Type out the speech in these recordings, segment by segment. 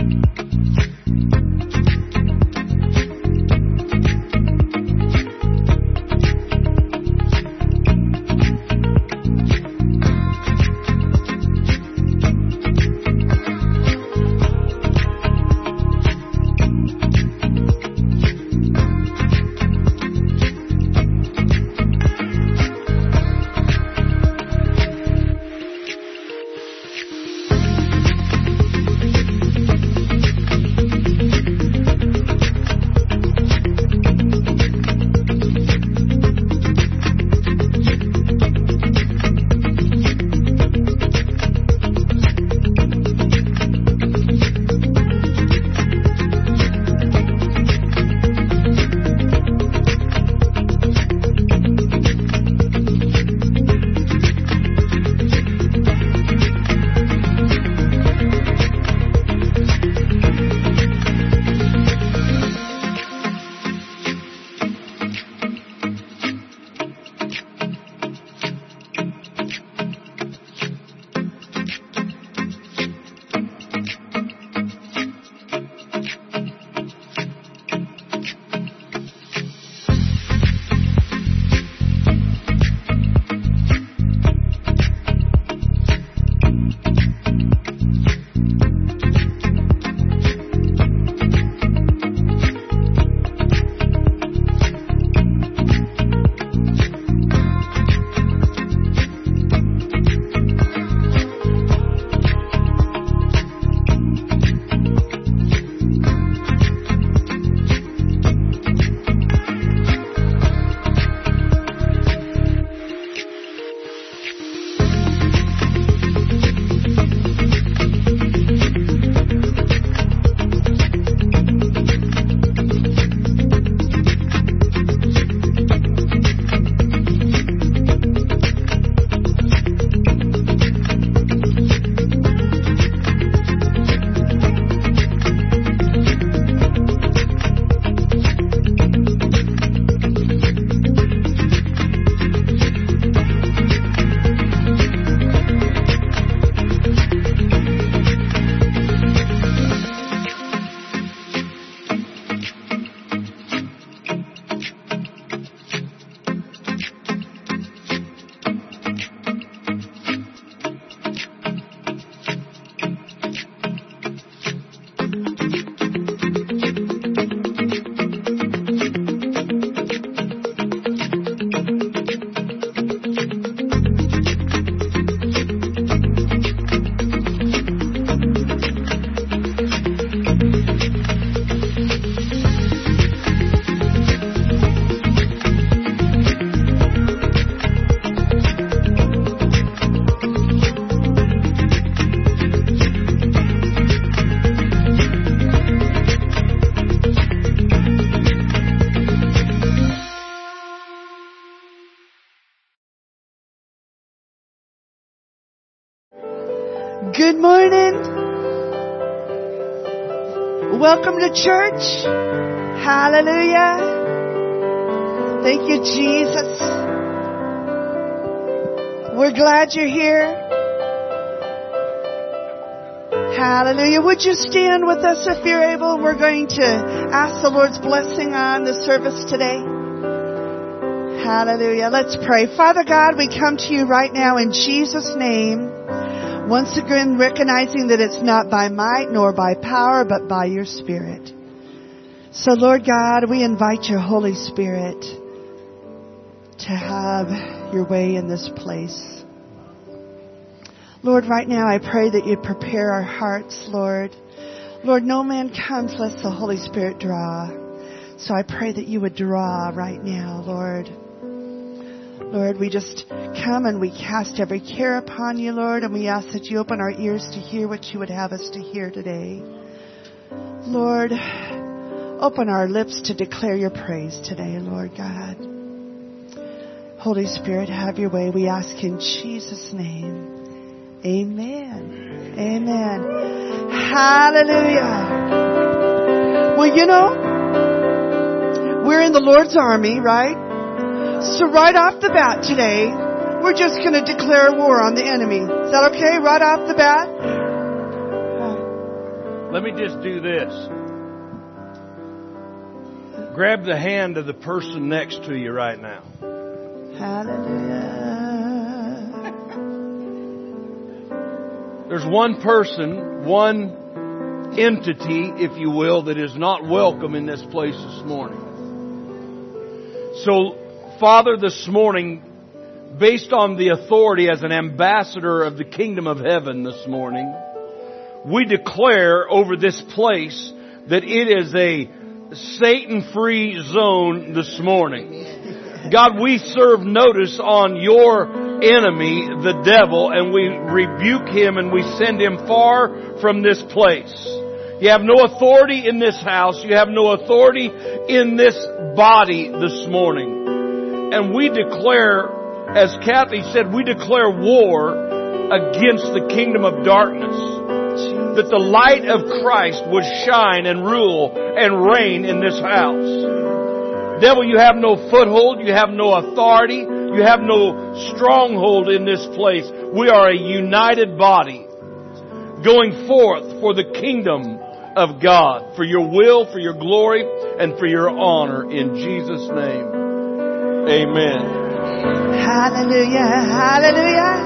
Good morning. Welcome to church. Hallelujah. Thank you, Jesus. We're glad you're here. Hallelujah. Would you stand with us if you're able? We're going to ask the Lord's blessing on the service today. Hallelujah. Let's pray. Father God, we come to you right now in Jesus' name. Once again, recognizing that it's not by might nor by power, but by your Spirit. So, Lord God, we invite your Holy Spirit to have your way in this place. Lord, right now I pray that you prepare our hearts, Lord. Lord, no man comes lest the Holy Spirit draw. So I pray that you would draw right now, Lord. Lord, we just come and we cast every care upon you, Lord, and we ask that you open our ears to hear what you would have us to hear today. Lord, open our lips to declare your praise today, Lord God. Holy Spirit, have your way. We ask in Jesus' name. Amen. Amen. Hallelujah. Well, you know, we're in the Lord's army, right? So right off the bat today, we're just going to declare war on the enemy. Is that okay? Right off the bat? Let me just do this. Grab the hand of the person next to you right now. Hallelujah. There's one person, one entity, if you will, that is not welcome in this place this morning. So, Father, this morning, based on the authority as an ambassador of the kingdom of heaven this morning, we declare over this place that it is a Satan-free zone this morning. God, we serve notice on your enemy, the devil, and we rebuke him and we send him far from this place. You have no authority in this house. You have no authority in this body this morning. And we declare, as Kathy said, we declare war against the kingdom of darkness. That the light of Christ would shine and rule and reign in this house. Devil, you have no foothold. You have no authority. You have no stronghold in this place. We are a united body going forth for the kingdom of God, for your will, for your glory, and for your honor. In Jesus' name, amen. Hallelujah, hallelujah,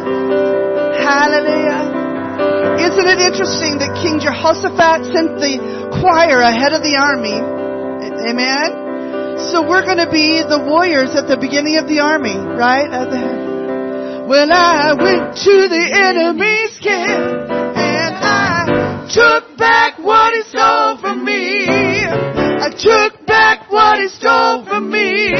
hallelujah. Isn't it interesting that King Jehoshaphat sent the choir ahead of the army? Amen? So we're going to be the warriors at the beginning of the army, right? Well, I went to the enemy's camp and I took back what he stole from me. I took back what he stole from me.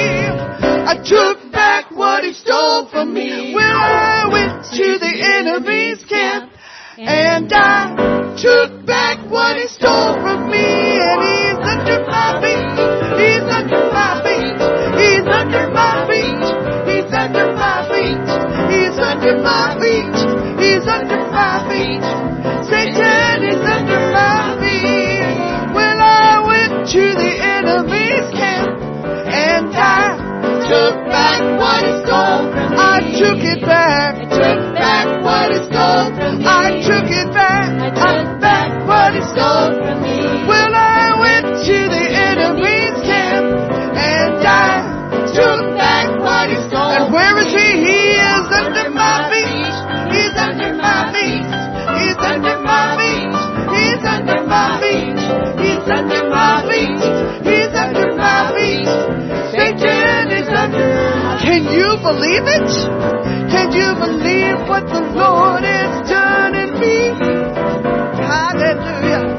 I took back what he stole from me. Well, I went to the enemy's camp and I took back what he stole from me. And he's under my feet. He's under my feet. He's under my feet. He's under my feet. He's under my feet. He's under my feet. Satan is under my feet. Well, I went to the enemy's camp and I took back what he stole from me. I took it back. I took back what he stole from me. I took it back. I took back what he stole from me. Well, I went to the enemy's camp and I took back what he stole. And where is he? He is under my feet. He's under my feet. He's under my feet. He's under my feet. He's under my feet. He's under my feet. Satan is under. Can you believe it? Can you believe what the Lord has done in me? Hallelujah.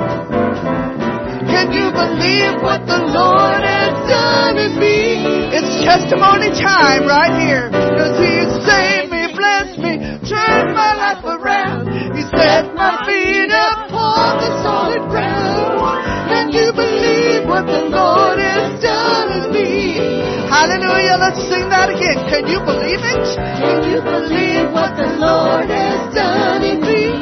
Can you believe what the Lord has done in me? It's testimony time right here. Because he saved me, blessed me, turned my life around. He set my feet upon the solid ground. Can you believe what the Lord has done in me? Hallelujah, let's sing that again. Can you believe it? Can you believe what the Lord has done in me?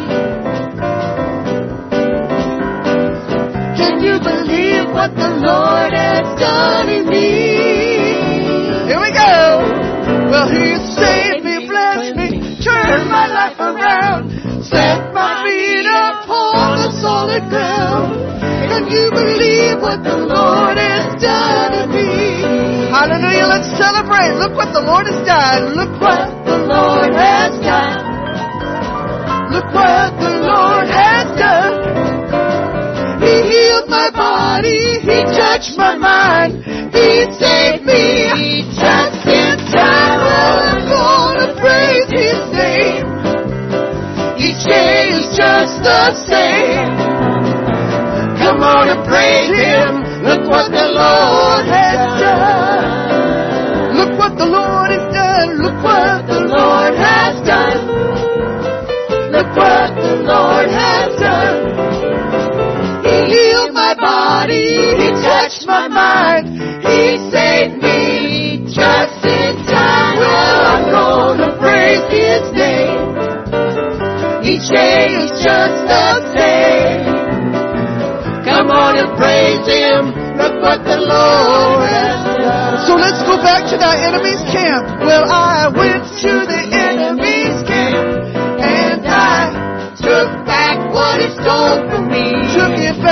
Can you believe what the Lord has done in me? Here we go. Well, he saved me, blessed me, turned my life around, set my feet upon the solid ground. Can you believe what the Lord has done in me? Hallelujah, let's celebrate. Look what the Lord has done. Look what the Lord has done. Look what the Lord has done. He healed my body. He touched my mind. He saved me just in time. I'm gonna praise his name. Each day is just the same. Come on and praise him. Look what the Lord has done. Look what the Lord has done. Look what the Lord has done. Look what the Lord has done. He healed my body. He touched my mind. He saved me just in time. Well, I'm gonna praise his name. Each day is just the same. Come on and praise him. Look what the Lord has done. So let's go back to that enemy's camp. Well, I went to the enemy's camp and I took back what he stole from me. Took it back.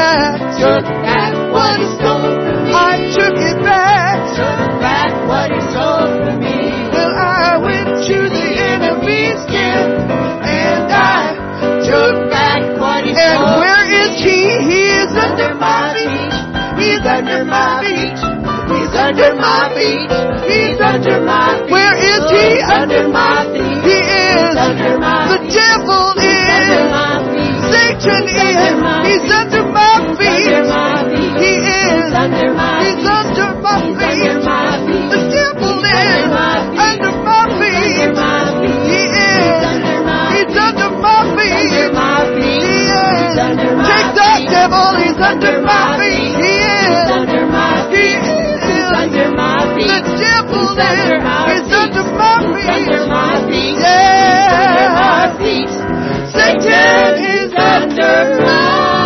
took back what he stole from me. I took it back. Took back what he stole from me. Well, I went to the enemy's camp, and I took back what he And stole. where is he? He is Under my feet. He's under my feet. He's under my feet. He's under my feet. Where is he? He's under my feet. He is. He's under my The feet. devil Under is. my feet. Satan He's under is. my He's feet. under my He's feet. under my feet. He is. He's under my He's feet. under my He's feet. under my feet. The devil He's is under my feet. under my feet. Under my feet. He is. Under my He's feet. under my feet. Under my feet. He is. He's under my Take that, feet. devil. He's under my feet. He is. He's under my He feet. is. He's under my feet. The devil He's under our is. He's feet. under my He's feet. under my feet. Yeah. Under my feet. Satan is Under my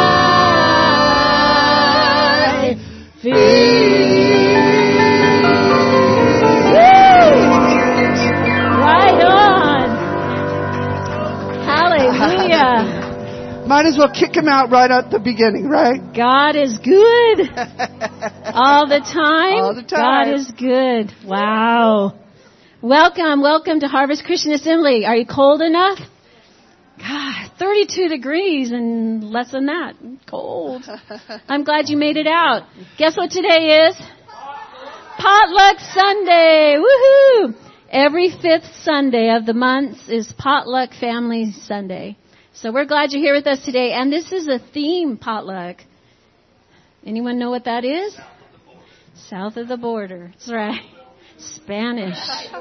Right on. Hallelujah. Might as well kick him out right at the beginning, right? God is good. All the time. All the time. God is good. Wow. Welcome to Harvest Christian Assembly. Are you cold enough? God, 32 degrees and less than that. Cold. I'm glad you made it out. Guess what today is? Potluck Sunday. Woohoo! Every fifth Sunday of the month is Potluck Family Sunday. So we're glad you're here with us today. And this is a theme potluck. Anyone know what that is? South of the border. That's right. Spanish.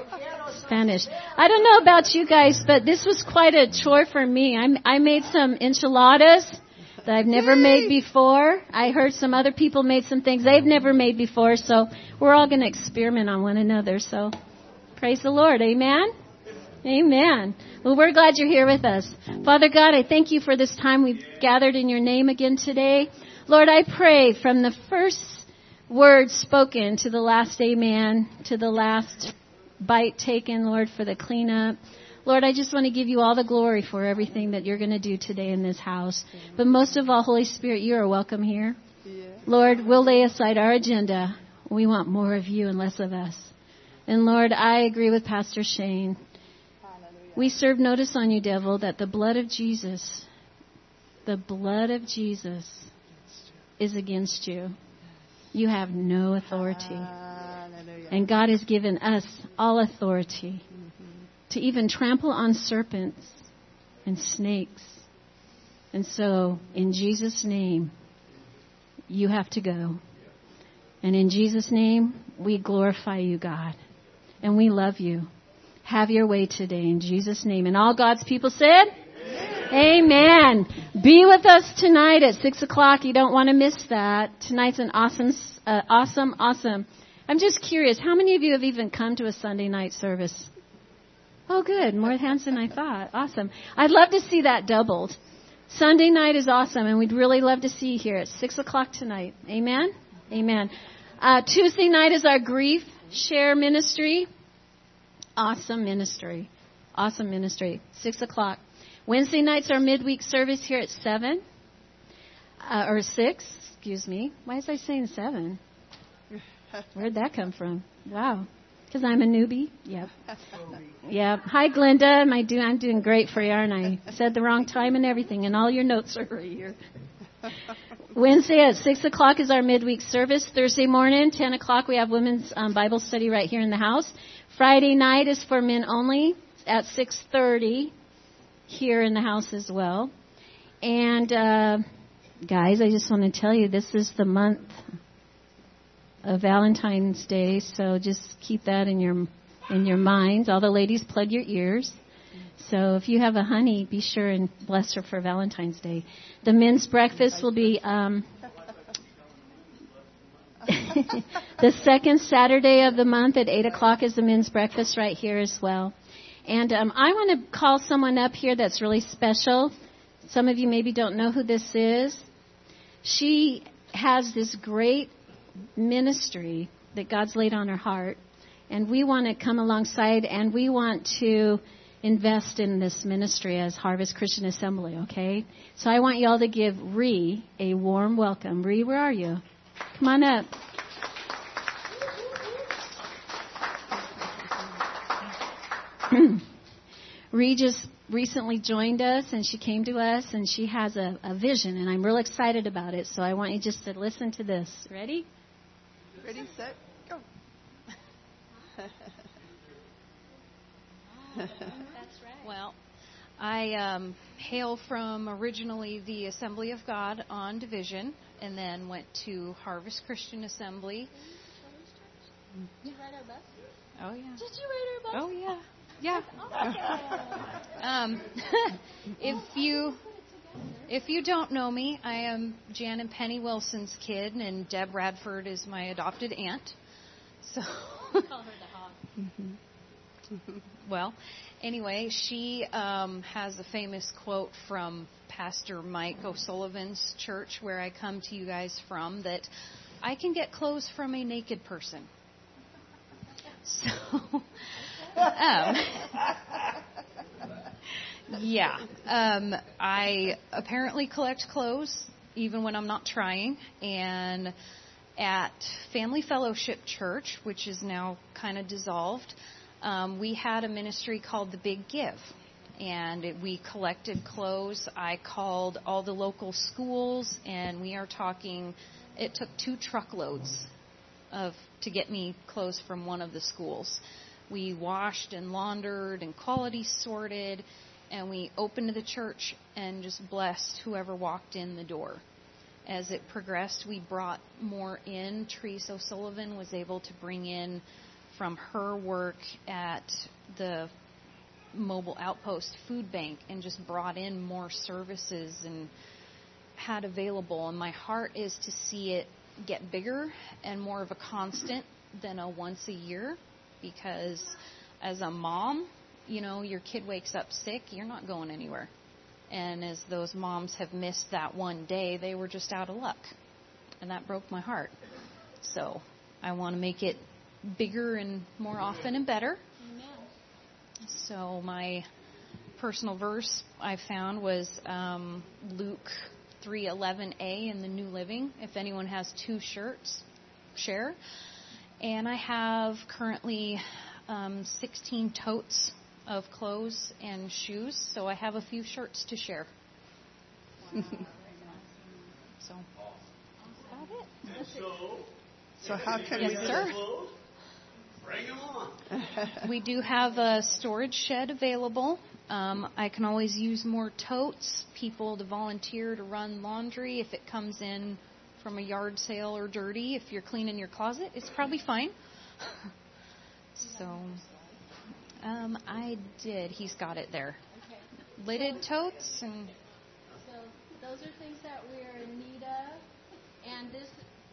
I don't know about you guys, but this was quite a chore for me. I made some enchiladas that I've never made before. I heard some other people made some things they've never made before, so we're all going to experiment on one another. So praise the Lord. Amen? Amen. Well, we're glad you're here with us. Father God, I thank you for this time we've gathered in your name again today. Lord, I pray from the first words spoken to the last amen, to the last bite taken, Lord, for the cleanup. Lord, I just want to give you all the glory for everything that you're going to do today in this house. But most of all, Holy Spirit, you are welcome here. Lord, we'll lay aside our agenda. We want more of you and less of us. And Lord, I agree with Pastor Shane. We serve notice on you, devil, that the blood of Jesus is against you. You have no authority. And God has given us all authority to even trample on serpents and snakes. And so, in Jesus' name, you have to go. And in Jesus' name, we glorify you, God. And we love you. Have your way today in Jesus' name. And all God's people said? Amen. Be with us tonight at 6 o'clock. You don't want to miss that. Tonight's an awesome. I'm just curious, how many of you have even come to a Sunday night service? Oh, good. More hands than I thought. Awesome. I'd love to see that doubled. Sunday night is awesome, and we'd really love to see you here at 6 o'clock tonight. Amen? Amen. Tuesday night is our grief share ministry. Awesome ministry. 6 o'clock. Wednesday nights are midweek service here at 7. Or 6, excuse me. Why was I saying 7? Where'd that come from? Wow. Because I'm a newbie? Yep. Yep. Hi, Glenda. I'm doing great for you, aren't I? Said the wrong time and everything, and all your notes are right here. Wednesday at 6 o'clock is our midweek service. Thursday morning, 10 o'clock, we have women's Bible study right here in the house. Friday night is for men only at 6:30 here in the house as well. And, guys, I just want to tell you, this is the month of Valentine's Day, so just keep that in your minds. All the ladies, plug your ears. So if you have a honey, be sure and bless her for Valentine's Day. The men's breakfast will be the second Saturday of the month at 8 o'clock is the men's breakfast right here as well. And I want to call someone up here that's really special. Some of you maybe don't know who this is. She has this great ministry that God's laid on her heart. And we want to come alongside and we want to invest in this ministry as Harvest Christian Assembly, okay? So I want you all to give Ree a warm welcome. Ree, where are you? Come on up. Ree just recently joined us, and she came to us, and she has a vision, and I'm real excited about it. So I want you just to listen to this. Ready? Ready, set, go. That's right. Well, I hail from originally the Assembly of God on Division, and then went to Harvest Christian Assembly. Did you ride our bus? Oh, yeah. Did you ride our bus? Oh, yeah. Yeah. If you don't know me, I am Jan and Penny Wilson's kid, and Deb Radford is my adopted aunt. So, Call her the hog. Well, anyway, she has a famous quote from Pastor Mike O'Sullivan's church, where I come to you guys from, that I can get clothes from a naked person. So, I apparently collect clothes even when I'm not trying. And at Family Fellowship Church, which is now kind of dissolved, we had a ministry called The Big Give. And we collected clothes. I called all the local schools, and we are talking, it took 2 truckloads to get me clothes from one of the schools. We washed and laundered and quality sorted, and we opened the church and just blessed whoever walked in the door. As it progressed, we brought more in. Teresa O'Sullivan was able to bring in from her work at the Mobile Outpost Food Bank and just brought in more services and had available. And my heart is to see it get bigger and more of a constant than a once a year, because as a mom, you know, your kid wakes up sick, you're not going anywhere. And as those moms have missed that one day, they were just out of luck. And that broke my heart. So I want to make it bigger and more often and better. Amen. So my personal verse I found was Luke 3:11a in the New Living. If anyone has 2 shirts, share. And I have currently 16 totes of clothes and shoes, so I have a few shirts to share. So that's about it. So how can Yes, we do sir. this? Bring them on. We do have a storage shed available. I can always use more totes, people to volunteer to run laundry. If it comes in from a yard sale or dirty, if you're cleaning your closet, it's probably fine. So, I did. He's got it there. Okay. Lidded totes and... So those are things that we're in need of. And this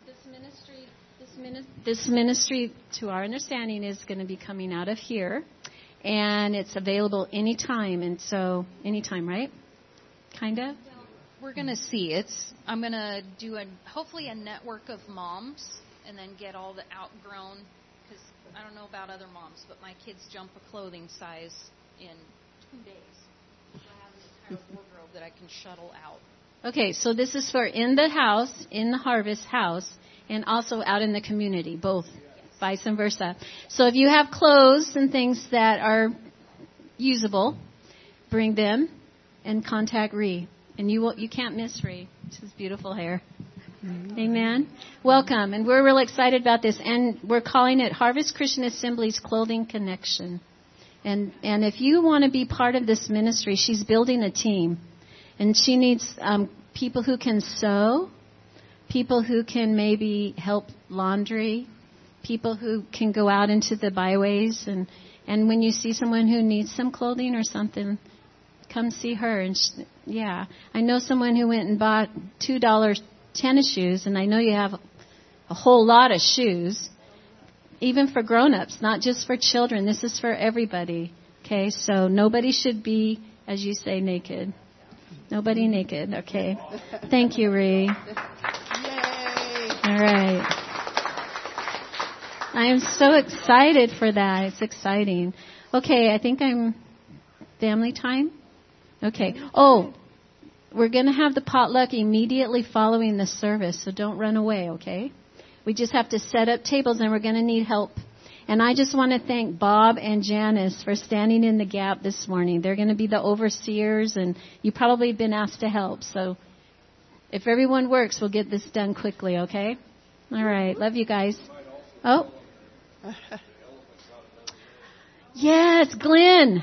ministry, to our understanding, is going to be coming out of here. And it's available anytime. And so, anytime, right? Kind of? We're going to see. I'm going to do hopefully a network of moms and then get all the outgrown, because I don't know about other moms, but my kids jump a clothing size in 2 days. So I have an entire wardrobe that I can shuttle out. Okay, so this is for in the house, in the Harvest house, and also out in the community, both, vice versa. So if you have clothes and things that are usable, bring them and contact Ree. And you can't miss Ree. She's beautiful hair. Mm-hmm. Amen. Welcome. And we're real excited about this. And we're calling it Harvest Christian Assembly's Clothing Connection. And if you want to be part of this ministry, she's building a team. And she needs people who can sew, people who can maybe help laundry, people who can go out into the byways. And when you see someone who needs some clothing or something, come see her. And I know someone who went and bought $2 tennis shoes, and I know you have a whole lot of shoes, even for grown-ups, not just for children. This is for everybody. Okay, so nobody should be, as you say, naked. Nobody naked. Okay. Thank you, Ree. Yay! All right. I am so excited for that. It's exciting. Okay, I think I'm Family time? Okay. Oh, we're going to have the potluck immediately following the service, so don't run away, okay? We just have to set up tables, and we're going to need help. And I just want to thank Bob and Janice for standing in the gap this morning. They're going to be the overseers, and you probably have been asked to help. So if everyone works, we'll get this done quickly, okay? All right. Love you guys. Oh. Yes, Glenn.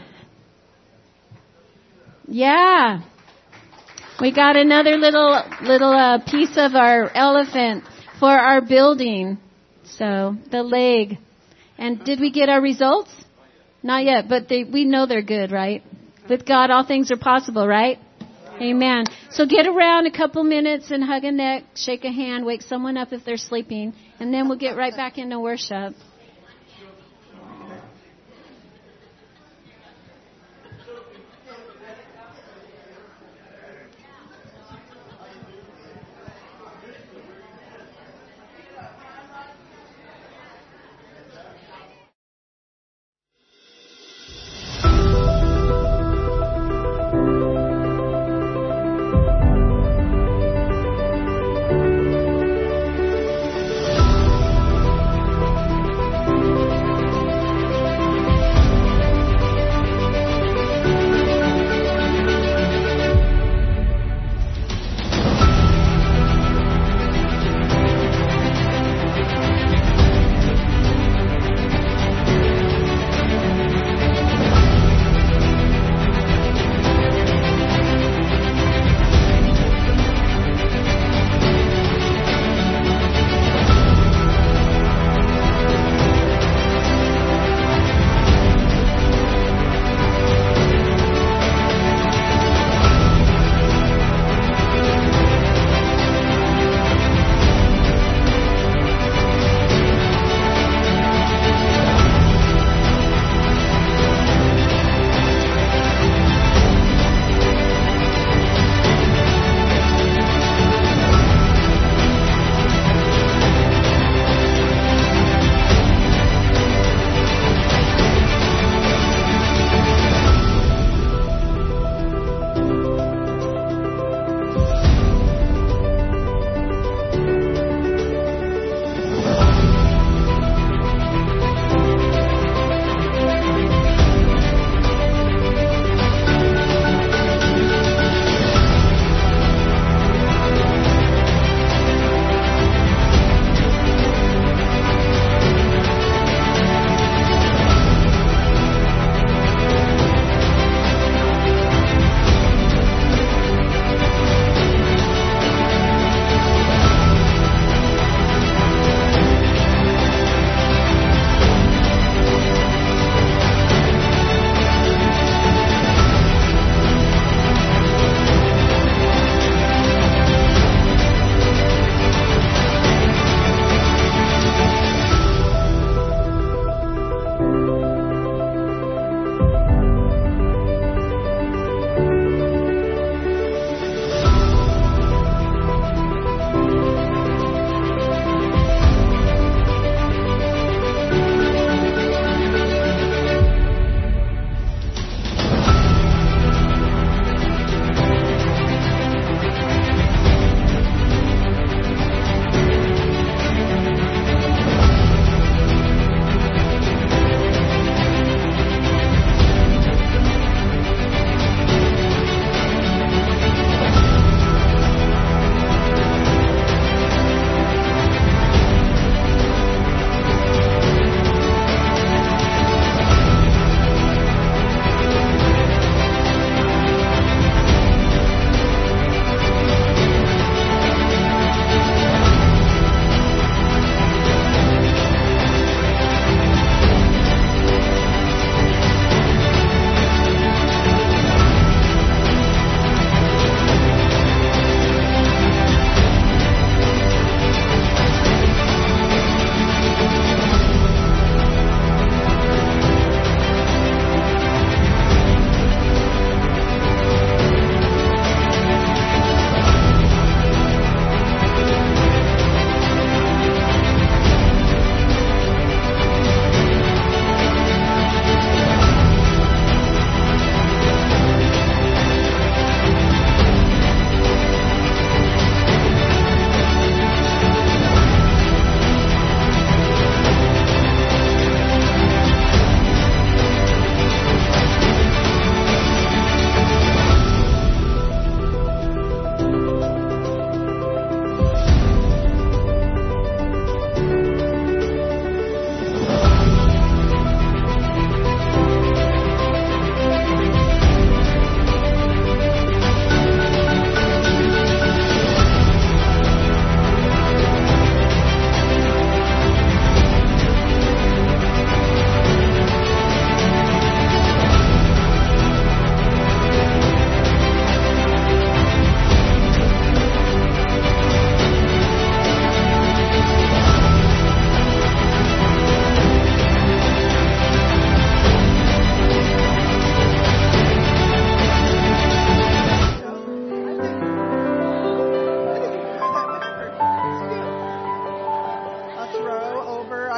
Yeah. We got another little piece of our elephant for our building. So, the leg. And did we get our results? Not yet, but we know they're good, right? With God, all things are possible, right? Amen. So get around a couple minutes and hug a neck, shake a hand, wake someone up if they're sleeping, and then we'll get right back into worship.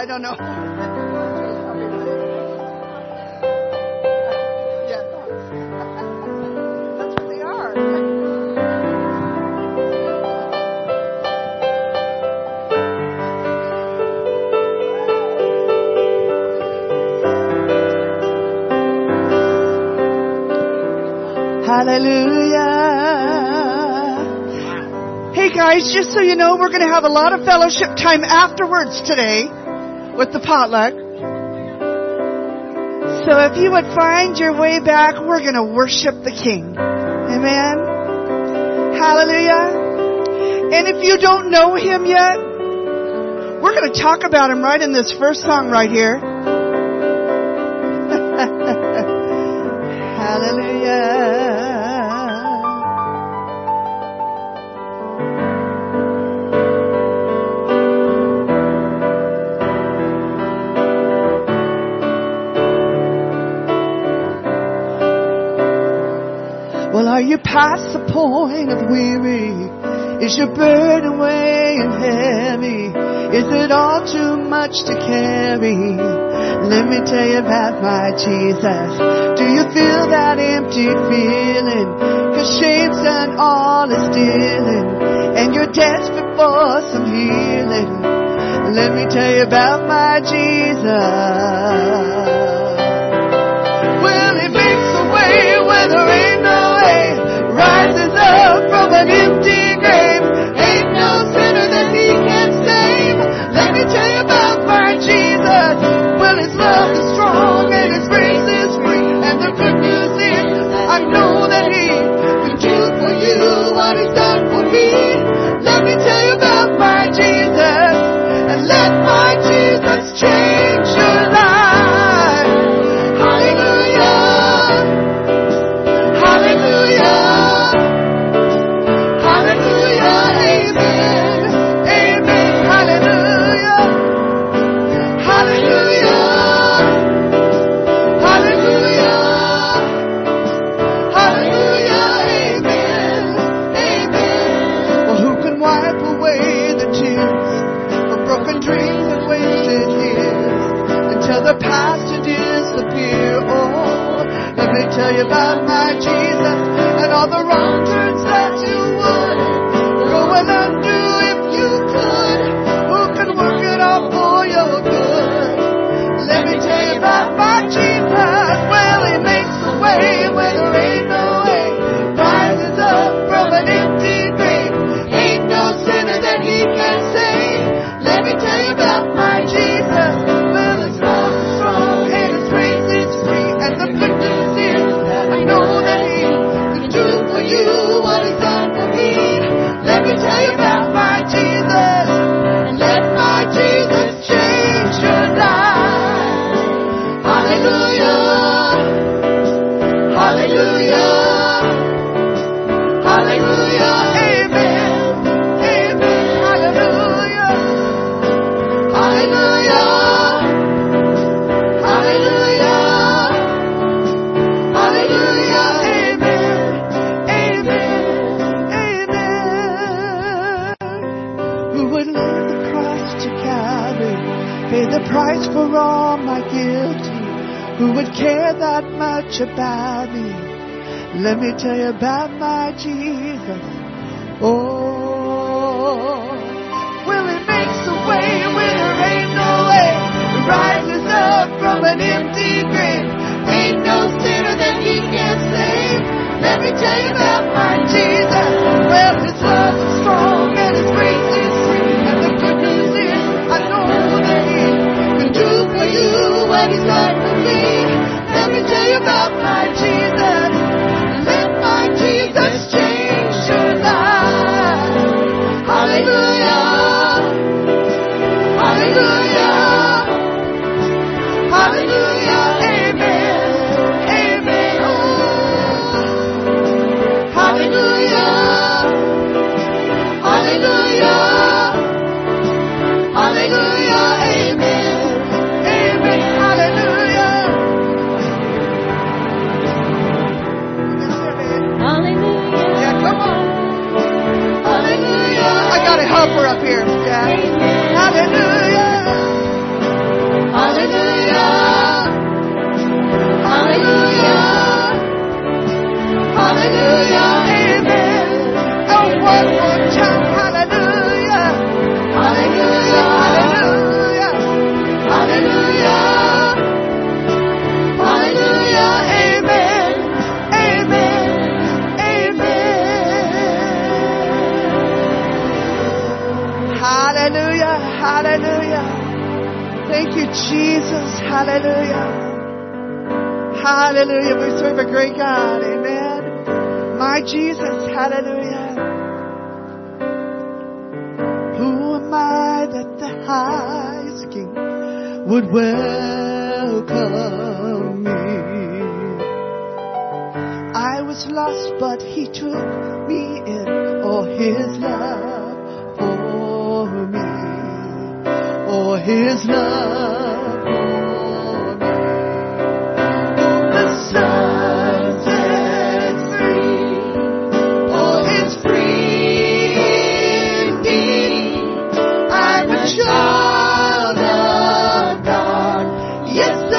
I don't know. Yeah. That's what they are. Hallelujah. Hey guys, just so you know, we're going to have a lot of fellowship time afterwards today with the potluck. So if you would find your way back, we're going to worship the King. Amen. Hallelujah. And if you don't know Him yet, we're going to talk about Him right in this first song right here. Hallelujah. Well, are you past the point of weary? Is your burden weighing heavy? Is it all too much to carry? Let me tell you about my Jesus. Do you feel that empty feeling? 'Cause shame's done all it's dealing, and you're desperate for some healing. Let me tell you about my Jesus. Well, He makes a way where there ain't no way, rises up from an empty grave. Ain't no sinner that He can't save. Let me tell you about my Jesus. Well, His love is strong and His grace is free, and the good news is I know that He can do for you what He's done for me. Let me tell you about my Jesus, and let my Jesus change your life. Hallelujah. Hallelujah. Hallelujah. Amen. Amen. Hallelujah. Hallelujah. Hallelujah. Hallelujah. Amen. Amen. Well, who can wipe away the tears from broken dreams and wasted years until the past to disappear? Oh, let me tell you about my Jesus and all the wrong turns that you would go and undo if you could. Who can work it all for your good? Let me tell you about my Jesus. Well, He makes a way where there ain't no way, rises up from an empty grave. Ain't no sinner that He can't save. Let me tell you about my Jesus. Well, His love is strong and His grace is free, and the good news is I know that He can do for you what He's done for me. Let me tell you about my Jesus, and let my Jesus change your life. Hallelujah. Hallelujah. Hallelujah. Amen. Amen. Hallelujah. Hallelujah. Hallelujah. Hallelujah. Amen. Amen. Amen. Who would lay the cross to Calvary, pay the price for all my guilty? Who would care that much about me? Let me tell you about my Jesus. Oh, well, He makes a way where there ain't no way. He rises up from an empty grave. Ain't no sinner that He can't save. Let me tell you about my Jesus. Well, His love is strong and His grace is free, and the good news is I know that He can do for you what He's done for me. Let me tell you about my Jesus. Let my Jesus change your life. Hallelujah. Thank you, Jesus. Hallelujah. Hallelujah. We serve a great God. Amen. My Jesus. Hallelujah. Who am I that the highest King would welcome me? I was lost, but He took me in. Oh, His love for me. Oh, His love for me. The Son sets free. Oh, it's free indeed. I'm a child of God. Yes, I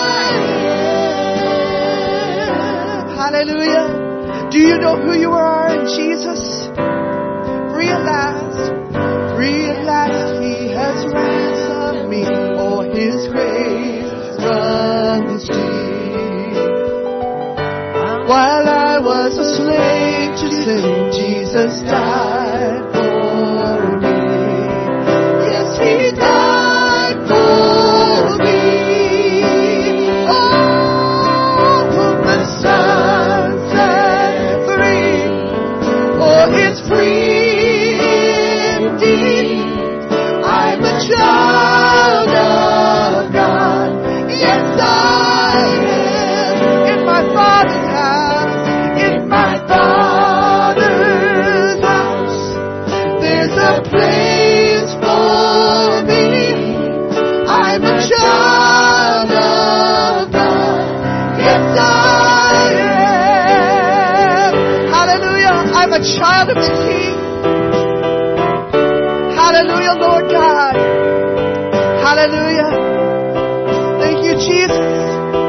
am. Hallelujah. Do you know who you are in Jesus? Free at last. Free at last. He has ransomed me. Oh, His grace runs deep. While I was a slave to sin, Jesus died for me. Yes, He died for me. Oh, whom the Son set free. Oh, it's free indeed. I'm a child of God. Yes, I am. In my Father's house. In my Father's house. There's a place for me. I'm a child of God. Yes, I am. Hallelujah. I'm a child of the King. Hallelujah, Lord God. Hallelujah. Thank you, Jesus.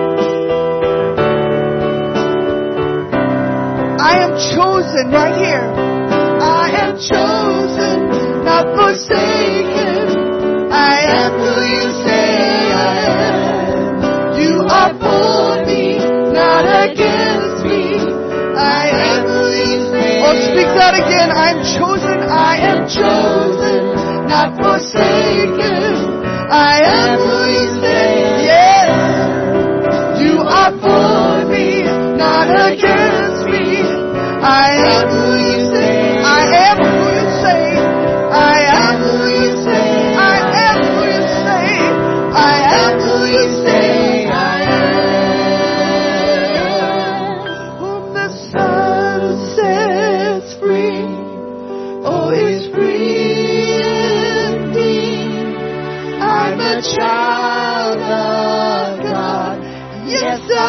I am chosen right here. I am chosen, not forsaken. I am who you say I am. You are for me, not against me. I am who you say. Oh, speak that again. I'm chosen. I am chosen, not forsaken. I am who you say. Yes. You are for me, not against me. I am who you say. I am who you say. I am who you say. I am who you say. I am who you say I am. Whom the Son sets free. Oh, He's free indeed. I'm a child of God. Yes, I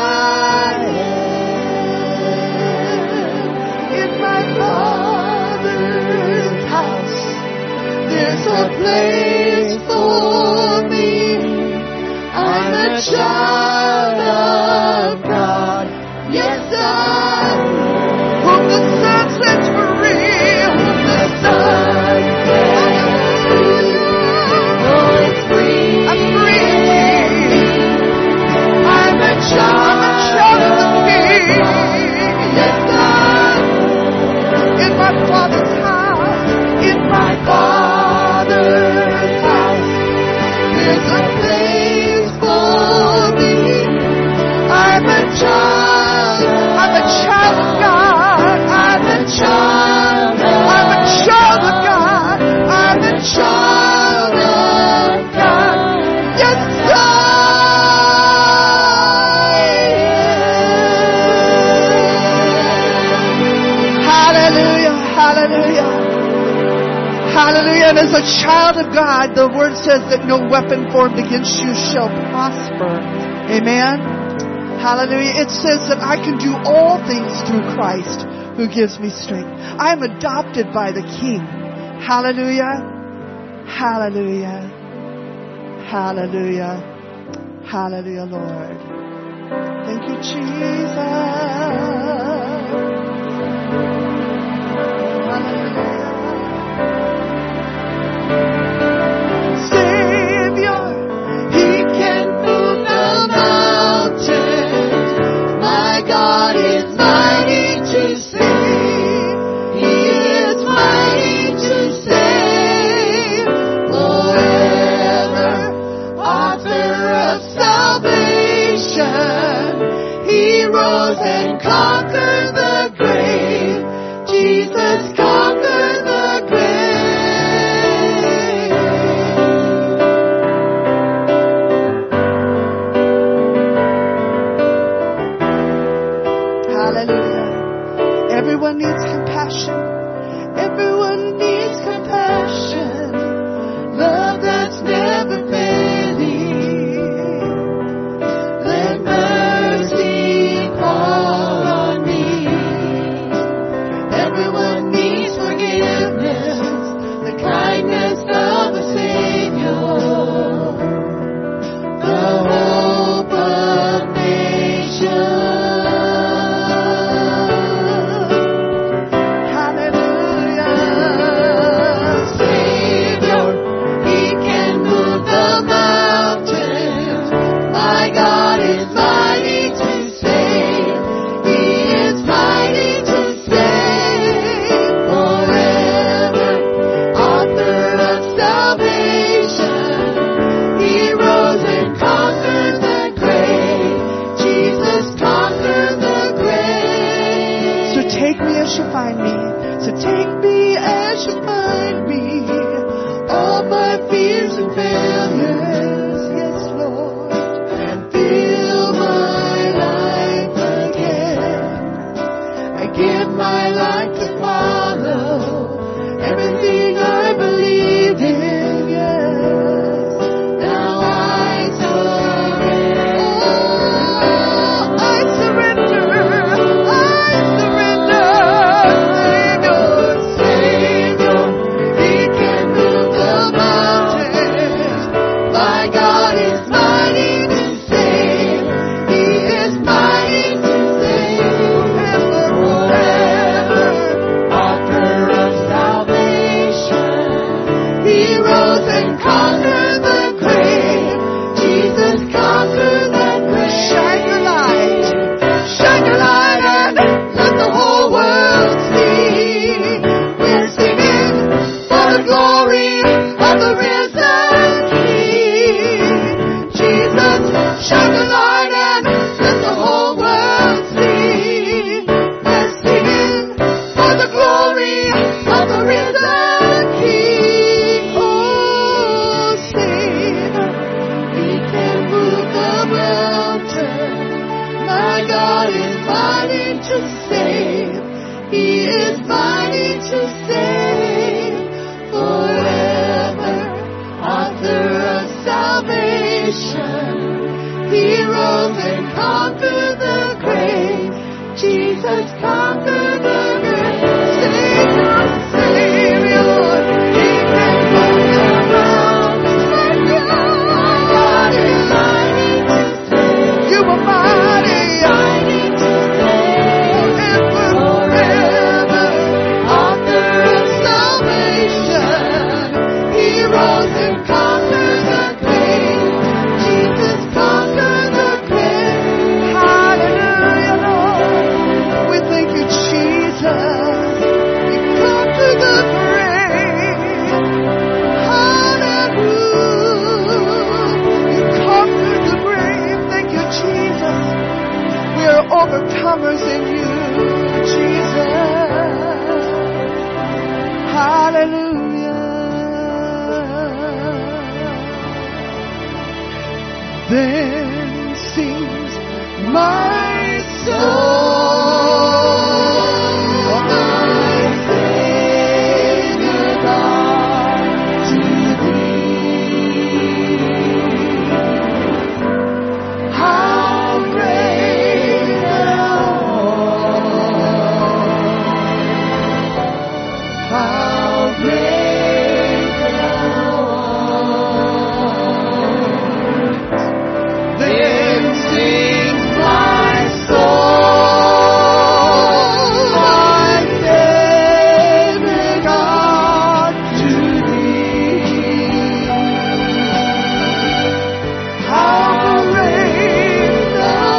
am. In my Father's house, there's a place for me. I'm a child of God. Yes, I am. Whom the Son sets free. Whom the Son sets free. Oh, it's free. I'm free. I'm a child of the King. Yes, I am. In my Father's house. In my Father's house. There's a place for me. I'm a child. I'm a child of God. I'm a child. I'm a child of God. I'm a child of God. Yes, I am. Hallelujah. Hallelujah. Hallelujah. And as a child of God, the word says that no weapon formed against you shall prosper. Amen. Hallelujah. It says that I can do all things through Christ who gives me strength. I am adopted by the King. Hallelujah. Hallelujah. Hallelujah. Hallelujah, Lord. Thank you, Jesus. Hallelujah. Savior, He can move the mountains. My God is mighty to save. He is mighty to save. Forever our rose and conquered the grave. Jesus conquered the grave. Shine your light. Shine your light and let the whole world see. We're singing for the glory of the risen King. Jesus, shine the light and let the whole world see. We're singing for the glory of the risen King. Oh, sing. He can move the mountain. My God is mighty to save. He is mighty to save forever. Author of salvation. He rose and conquered the grave. Jesus conquered the grave. Savior, Savior. He can move the mountains. My God is mighty to save. You are mighty. Mighty to save. Forever. Author of salvation. He rose and conquered the grave. Jesus conquered the grave. Hallelujah, Lord. We thank you, Jesus. You conquered the grave. Hallelujah. You conquered the grave. Thank you, Jesus. We are overcomers in you, Jesus. Hallelujah. Then sings my soul, my Savior God, to thee. How great thou art. How great thou art. Then sings my soul, my Savior God, to thee. How great thou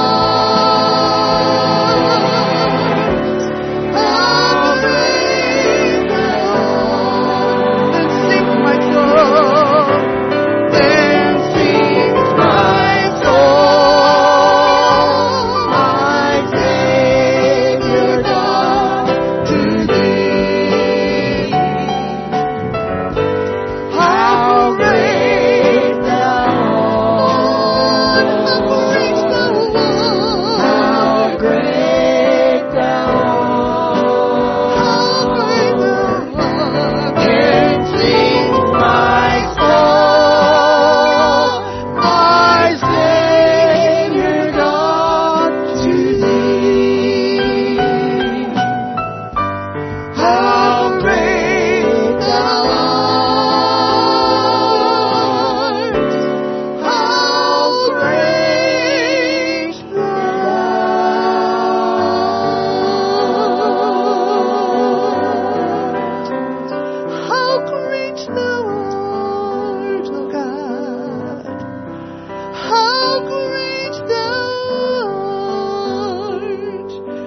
art. How great thou art. Then sings my soul. Then sings my soul, my Savior God, to thee. How great thou art. How great thou art. How great thou art. Then sings my soul, my Savior God, to thee. How great thou art. How great thou art. How great thou art, oh God. How great thou art.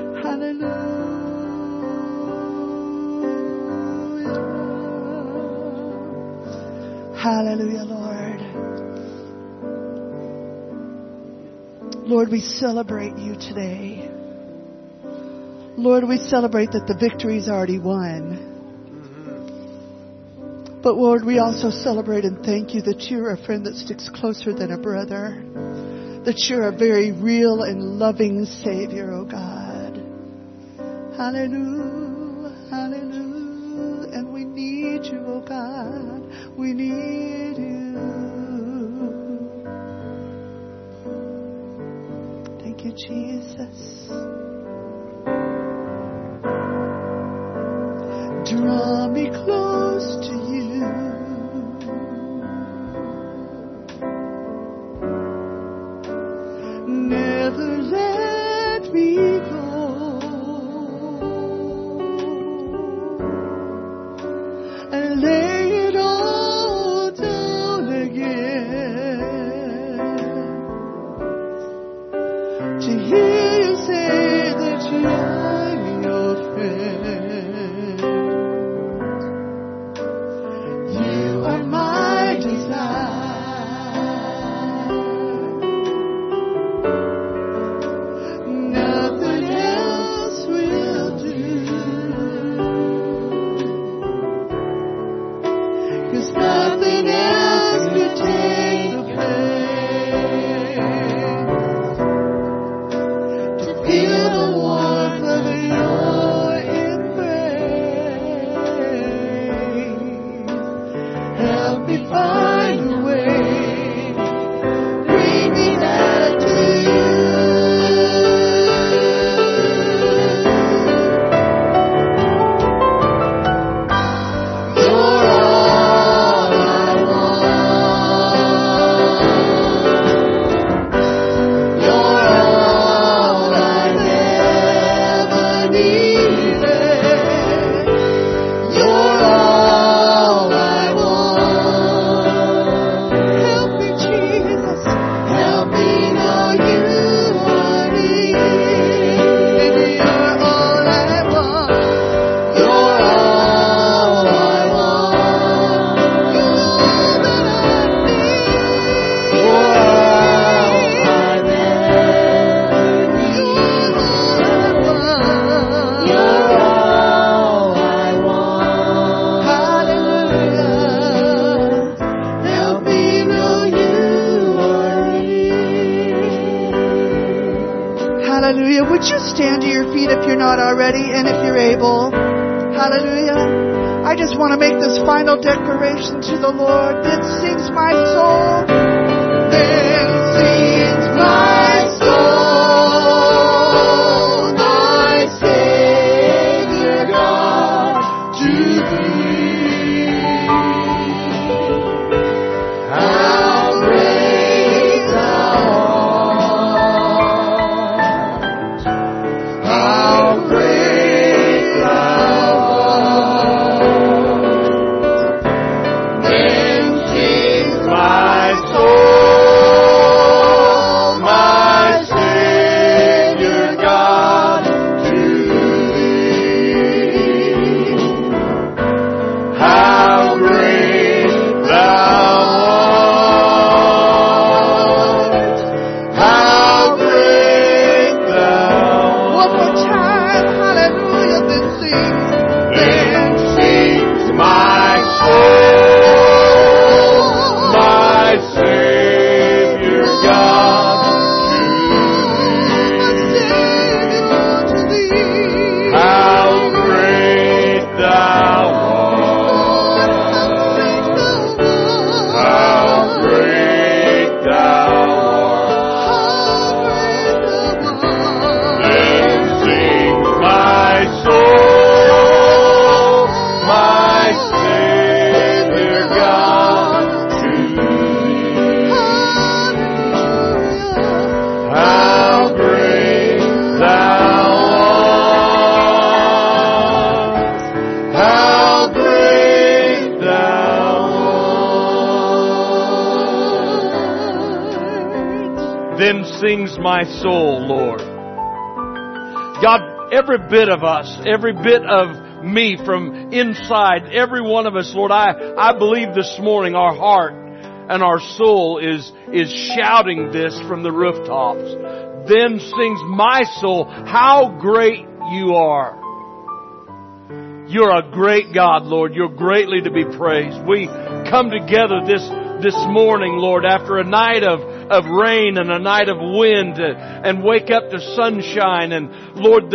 Hallelujah. Hallelujah, Lord. Lord, we celebrate you today. Lord, we celebrate that the victory's already won. But Lord, we also celebrate and thank you that you're a friend that sticks closer than a brother. That you're a very real and loving Savior, oh God. Hallelujah, hallelujah. And we need you, oh God. We need you. Thank you, Jesus. Draw me close to you. Never let me go. And lay it all Hallelujah. Would you stand to your feet if you're not already and if you're able? Hallelujah. I just want to make this final declaration to the Lord. Then sings my soul. Then sings my soul, my Savior God, to thee. How great thou art. How great thou art. Then sings my soul, my Savior God, to thee. How great thou art. How great thou art. One more time. Hallelujah. Then sings my soul, my Savior God, to thee. How great thou art. How great thou art. Then sings my soul, my Savior God, to thee. How great thou art. How great thou art. Then sings my soul, Lord. God, every bit of us, every bit of me from inside, every one of us, Lord, I believe this morning our heart and our soul is shouting this from the rooftops. Then sings my soul, how great you are. You're a great God, Lord. You're greatly to be praised. We come together this morning, Lord, after a night of rain and a night of wind, and wake up to sunshine, and Lord,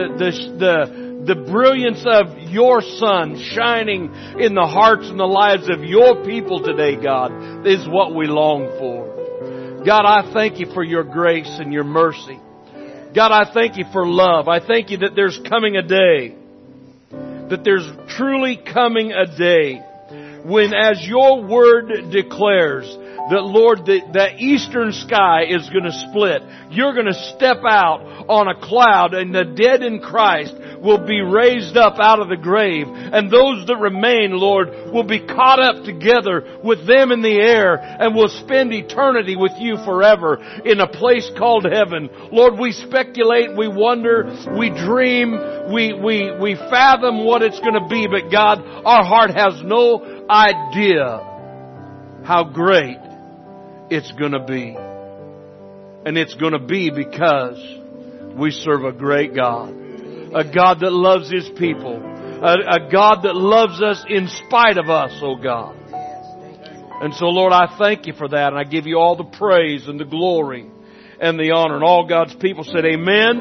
the brilliance of your sun shining in the hearts and the lives of your people today, God, is what we long for. God, I thank you for your grace and your mercy. God, I thank you for love. I thank you that there's coming a day, that there's truly coming a day when, as your word declares, that Lord, the eastern sky is going to split. You're going to step out on a cloud, and the dead in Christ will be raised up out of the grave. And those that remain, Lord, will be caught up together with them in the air, and will spend eternity with you forever in a place called heaven. Lord, we speculate, we wonder, we dream, we fathom what it's going to be, but God, our heart has no idea how great it's going to be. And it's going to be because we serve a great God. A God that loves His people. A God that loves us in spite of us, oh God. And so, Lord, I thank you for that. And I give you all the praise and the glory and the honor. And all God's people said amen,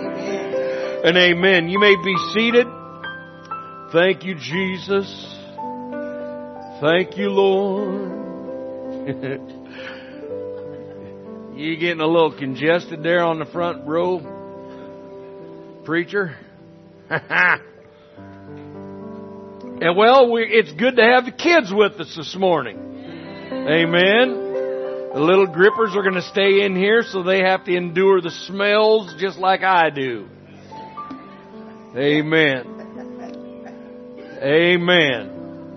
and amen. You may be seated. Thank you, Jesus. Thank you, Lord. You getting a little congested there on the front row, preacher? And well, it's good to have the kids with us this morning. Amen. The little grippers are going to stay in here, so they have to endure the smells just like I do. Amen. Amen.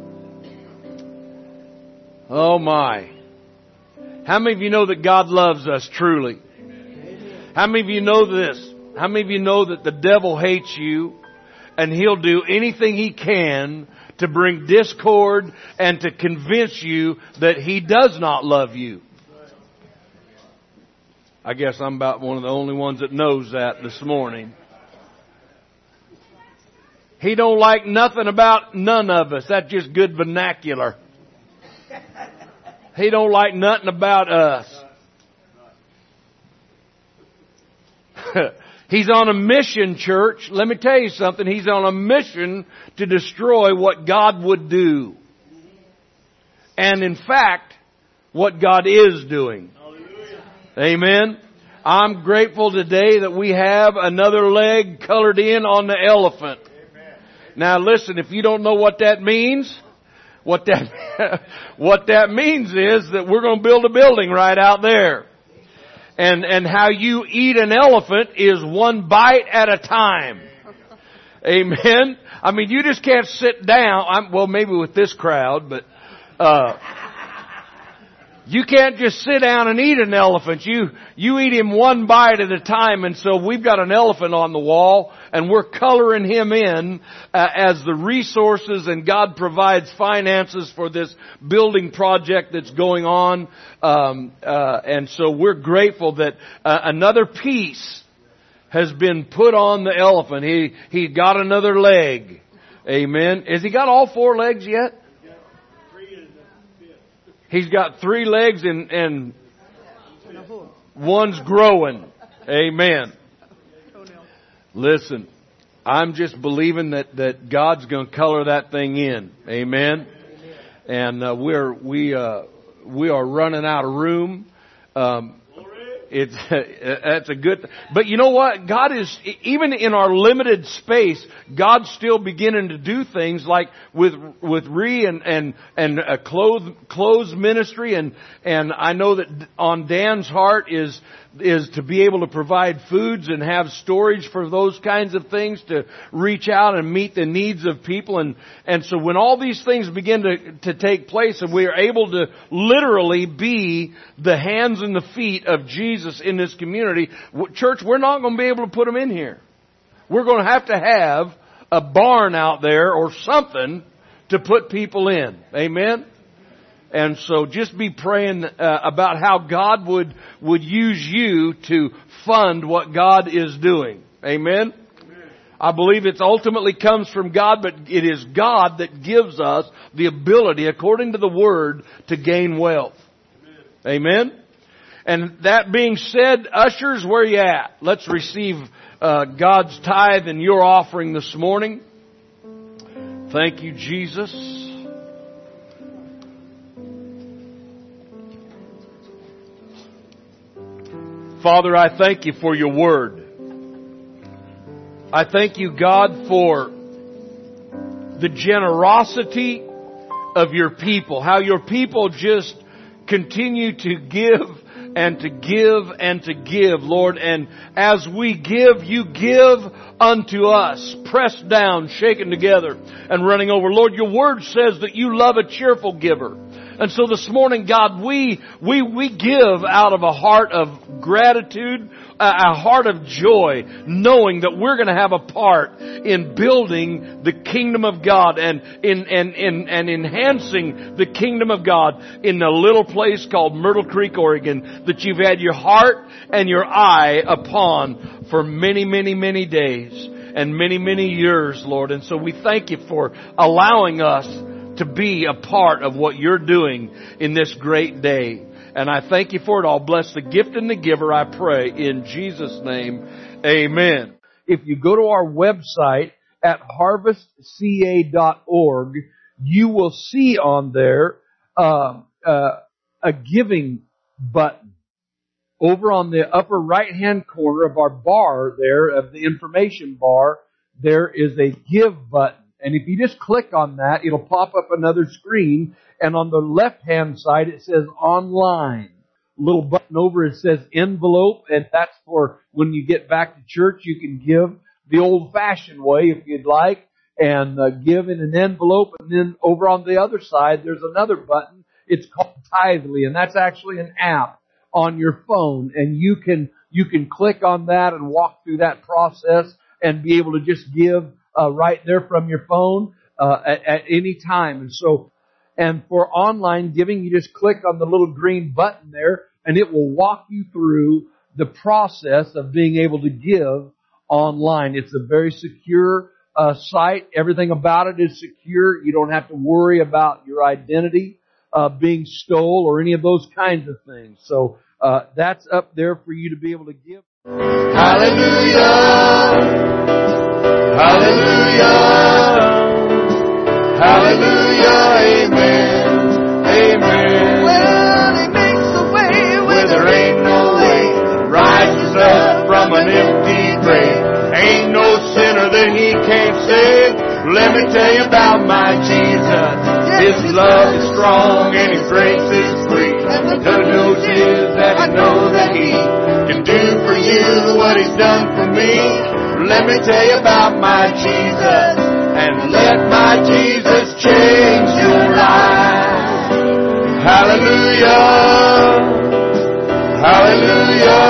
Oh my. How many of you know that God loves us truly? How many of you know this? How many of you know that the devil hates you, and he'll do anything he can to bring discord and to convince you that he does not love you? I guess I'm about one of the only ones that knows that this morning. He don't like nothing about none of us. That's just good vernacular. He don't like nothing about us. He's on a mission, church. Let me tell you something. He's on a mission to destroy what God would do. And in fact, what God is doing. Amen. I'm grateful today that we have another leg colored in on the elephant. Now listen, if you don't know what that means, what that means is that we're going to build a building right out there. And how you eat an elephant is one bite at a time. Amen. I mean, you just can't sit down. Well, maybe with this crowd, but you can't just sit down and eat an elephant. You eat him one bite at a time. And so we've got an elephant on the wall, and we're coloring him in as the resources, and God provides finances for this building project that's going on. And so we're grateful that another piece has been put on the elephant. He got another leg. Amen. Has he got all 4 legs yet? He's got 3 legs and one's growing. Amen. Listen, I'm just believing that God's going to color that thing in. Amen. And we are running out of room. That's a good, but you know what? God is, even in our limited space, God's still beginning to do things like with and clothes ministry, and I know that on Dan's heart is to be able to provide foods and have storage for those kinds of things, to reach out and meet the needs of people. And so when all these things begin to take place and we are able to literally be the hands and the feet of Jesus in this community, church, we're not going to be able to put them in here. We're going to have a barn out there or something to put people in. Amen? And so just be praying about how God would use you to fund what God is doing. Amen? I believe it ultimately comes from God, but it is God that gives us the ability, according to the Word, to gain wealth. Amen? And that being said, ushers, where you at? Let's receive God's tithe and your offering this morning. Thank you, Jesus. Father, I thank you for your word. I thank you, God, for the generosity of your people. How your people just continue to give and to give and to give, Lord. And as we give, you give unto us, pressed down, shaken together, and running over. Lord, your word says that you love a cheerful giver. And so this morning, God, we give out of a heart of gratitude, a heart of joy, knowing that we're going to have a part in building the kingdom of God and in enhancing the kingdom of God in a little place called Myrtle Creek, Oregon, that you've had your heart and your eye upon for many, many, many days and many, many years, Lord. And so we thank you for allowing us to be a part of what you're doing in this great day. And I thank you for it all. Bless the gift and the giver, I pray, in Jesus' name. Amen. If you go to our website at harvestca.org, you will see on there a giving button. Over on the upper right-hand corner of our bar there, of the information bar, there is a give button. And if you just click on that, it'll pop up another screen. And on the left-hand side, it says online. A little button over it says envelope. And that's for when you get back to church, you can give the old-fashioned way if you'd like. And give in an envelope. And then over on the other side, there's another button. It's called Tithely. And that's actually an app on your phone. And you can click on that and walk through that process and be able to just give right there from your phone at any time. And for online giving, you just click on the little green button there, and it will walk you through the process of being able to give online. It's a very secure site. Everything about it is secure. You don't have to worry about your identity being stolen or any of those kinds of things. So that's up there for you to be able to give. Hallelujah. Hallelujah. Hallelujah. Amen. Amen. Well, He makes a way Where there ain't no way, rises up from an empty grave. Ain't no sinner that He can't save. Let me tell you about my Jesus. His love is strong and His grace is free. And the good news is that I know that He can do for you what He's done for me. Let me tell you about my Jesus, and let my Jesus change your life. Hallelujah. Hallelujah.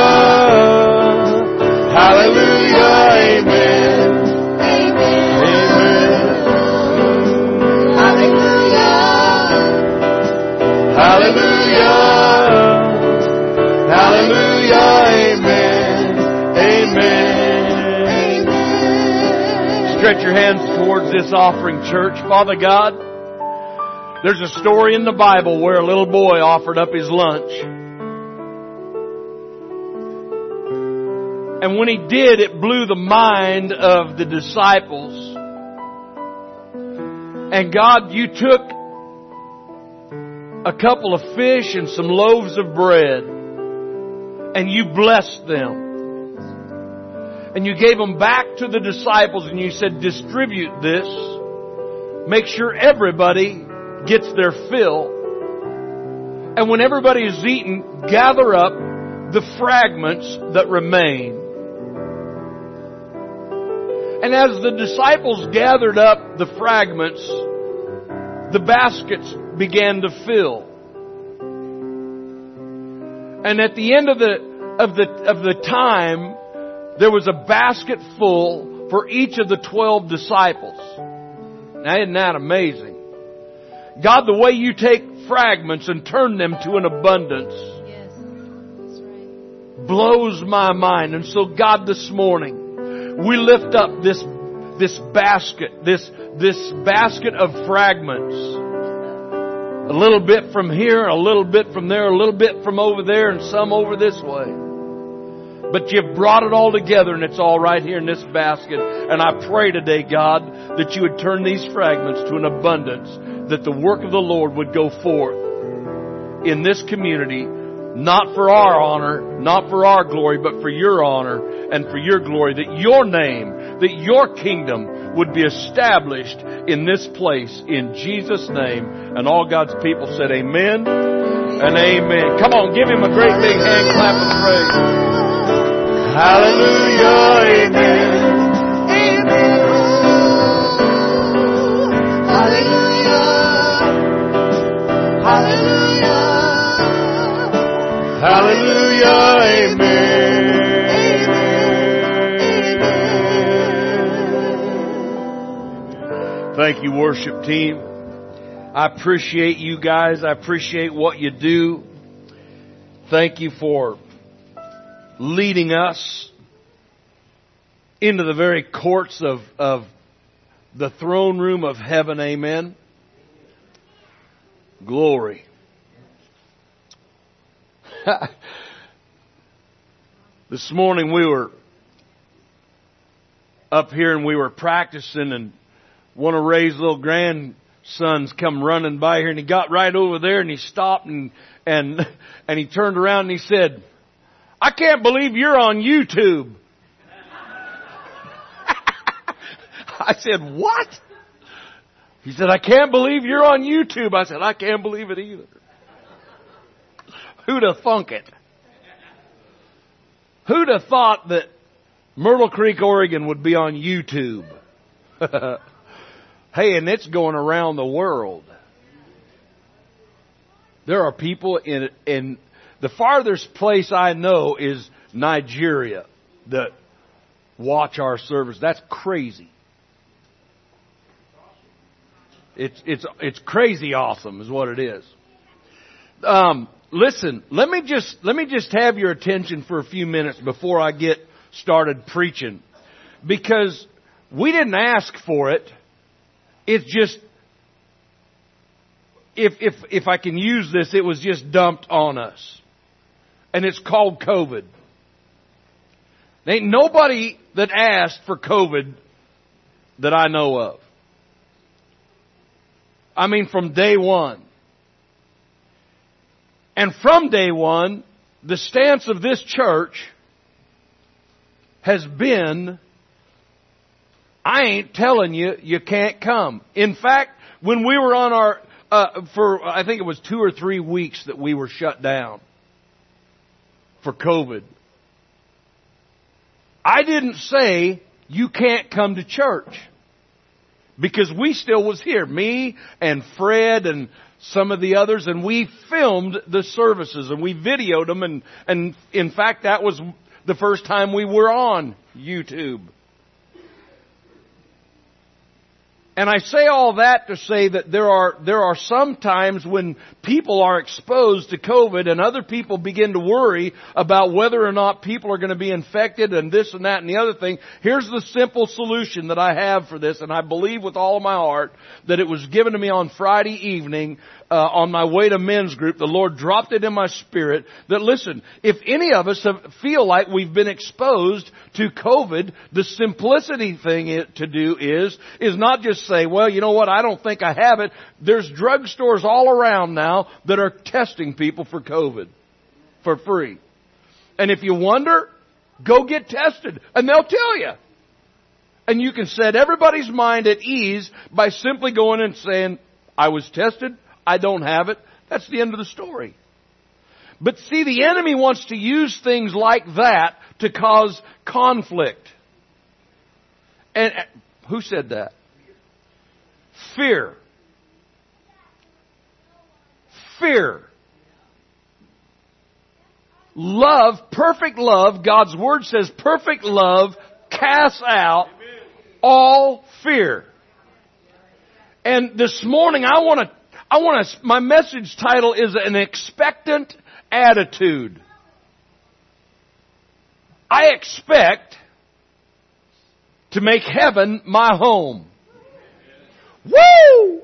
Hallelujah. Amen. Amen. Hallelujah. Hallelujah. Amen. Amen. Stretch your hands towards this offering, church. Father God, there's a story in the Bible where a little boy offered up his lunch. And when he did, it blew the mind of the disciples. And God, you took a couple of fish and some loaves of bread, and you blessed them. And you gave them back to the disciples, and you said, distribute this. Make sure everybody gets their fill. And when everybody is eaten, gather up the fragments that remain. And as the disciples gathered up the fragments, the baskets began to fill. And at the end of the time, there was a basket full for each of the 12 disciples. Now, isn't that amazing? God, the way you take fragments and turn them to an abundance, Yes, that's right. blows my mind. And so, God, this morning, we lift up this basket, this basket of fragments. A little bit from here, a little bit from there, a little bit from over there, and some over this way. But you've brought it all together, and it's all right here in this basket. And I pray today, God, that you would turn these fragments to an abundance, that the work of the Lord would go forth in this community, not for our honor, not for our glory, but for your honor and for your glory, that your name, that your kingdom would be established in this place, in Jesus' name. And all God's people said amen and amen. Come on, give Him a great big hand clap of praise. Hallelujah, amen. Amen. Hallelujah. Hallelujah. Hallelujah, amen. Thank you, worship team. I appreciate you guys. I appreciate what you do. Thank you for leading us into the very courts of the throne room of heaven. Amen. Glory. This morning we were up here and we were practicing, and one of Ray's little grandsons come running by here, and he got right over there and he stopped and he turned around and he said, I can't believe you're on YouTube. I said, what? He said, I can't believe you're on YouTube. I said, I can't believe it either. Who'd have thunk it? Who'd have thought that Myrtle Creek, Oregon would be on YouTube? Hey, and it's going around the world. There are people in the farthest place I know is Nigeria that watch our service. That's crazy. It's crazy awesome is what it is. Listen, let me just have your attention for a few minutes before I get started preaching, because we didn't ask for it. It's just, if I can use this, it was just dumped on us. And it's called COVID. There ain't nobody that asked for COVID that I know of. I mean, from day one. And from day one, the stance of this church has been, I ain't telling you, you can't come. In fact, when we were on our, I think it was 2 or 3 weeks that we were shut down for COVID, I didn't say, you can't come to church. Because we still was here. Me and Fred and some of the others. And we filmed the services and we videoed them. And in fact, that was the first time we were on YouTube. And I say all that to say that there are some times when people are exposed to COVID and other people begin to worry about whether or not people are going to be infected and this and that and the other thing. Here's the simple solution that I have for this, and I believe with all of my heart that it was given to me on Friday evening on my way to men's group. The Lord dropped it in my spirit that, listen, if any of us feel like we've been exposed to COVID, the simplicity thing to do is not just say, well, you know what, I don't think I have it. There's drugstores all around now that are testing people for COVID for free. And if you wonder, go get tested and they'll tell you. And you can set everybody's mind at ease by simply going and saying, I was tested, I don't have it. That's the end of the story. But see, the enemy wants to use things like that to cause conflict. And who said that? Fear. Fear. Love, perfect love, God's Word says perfect love casts out all fear. And this morning my message title is an expectant attitude. I expect to make heaven my home. Woo!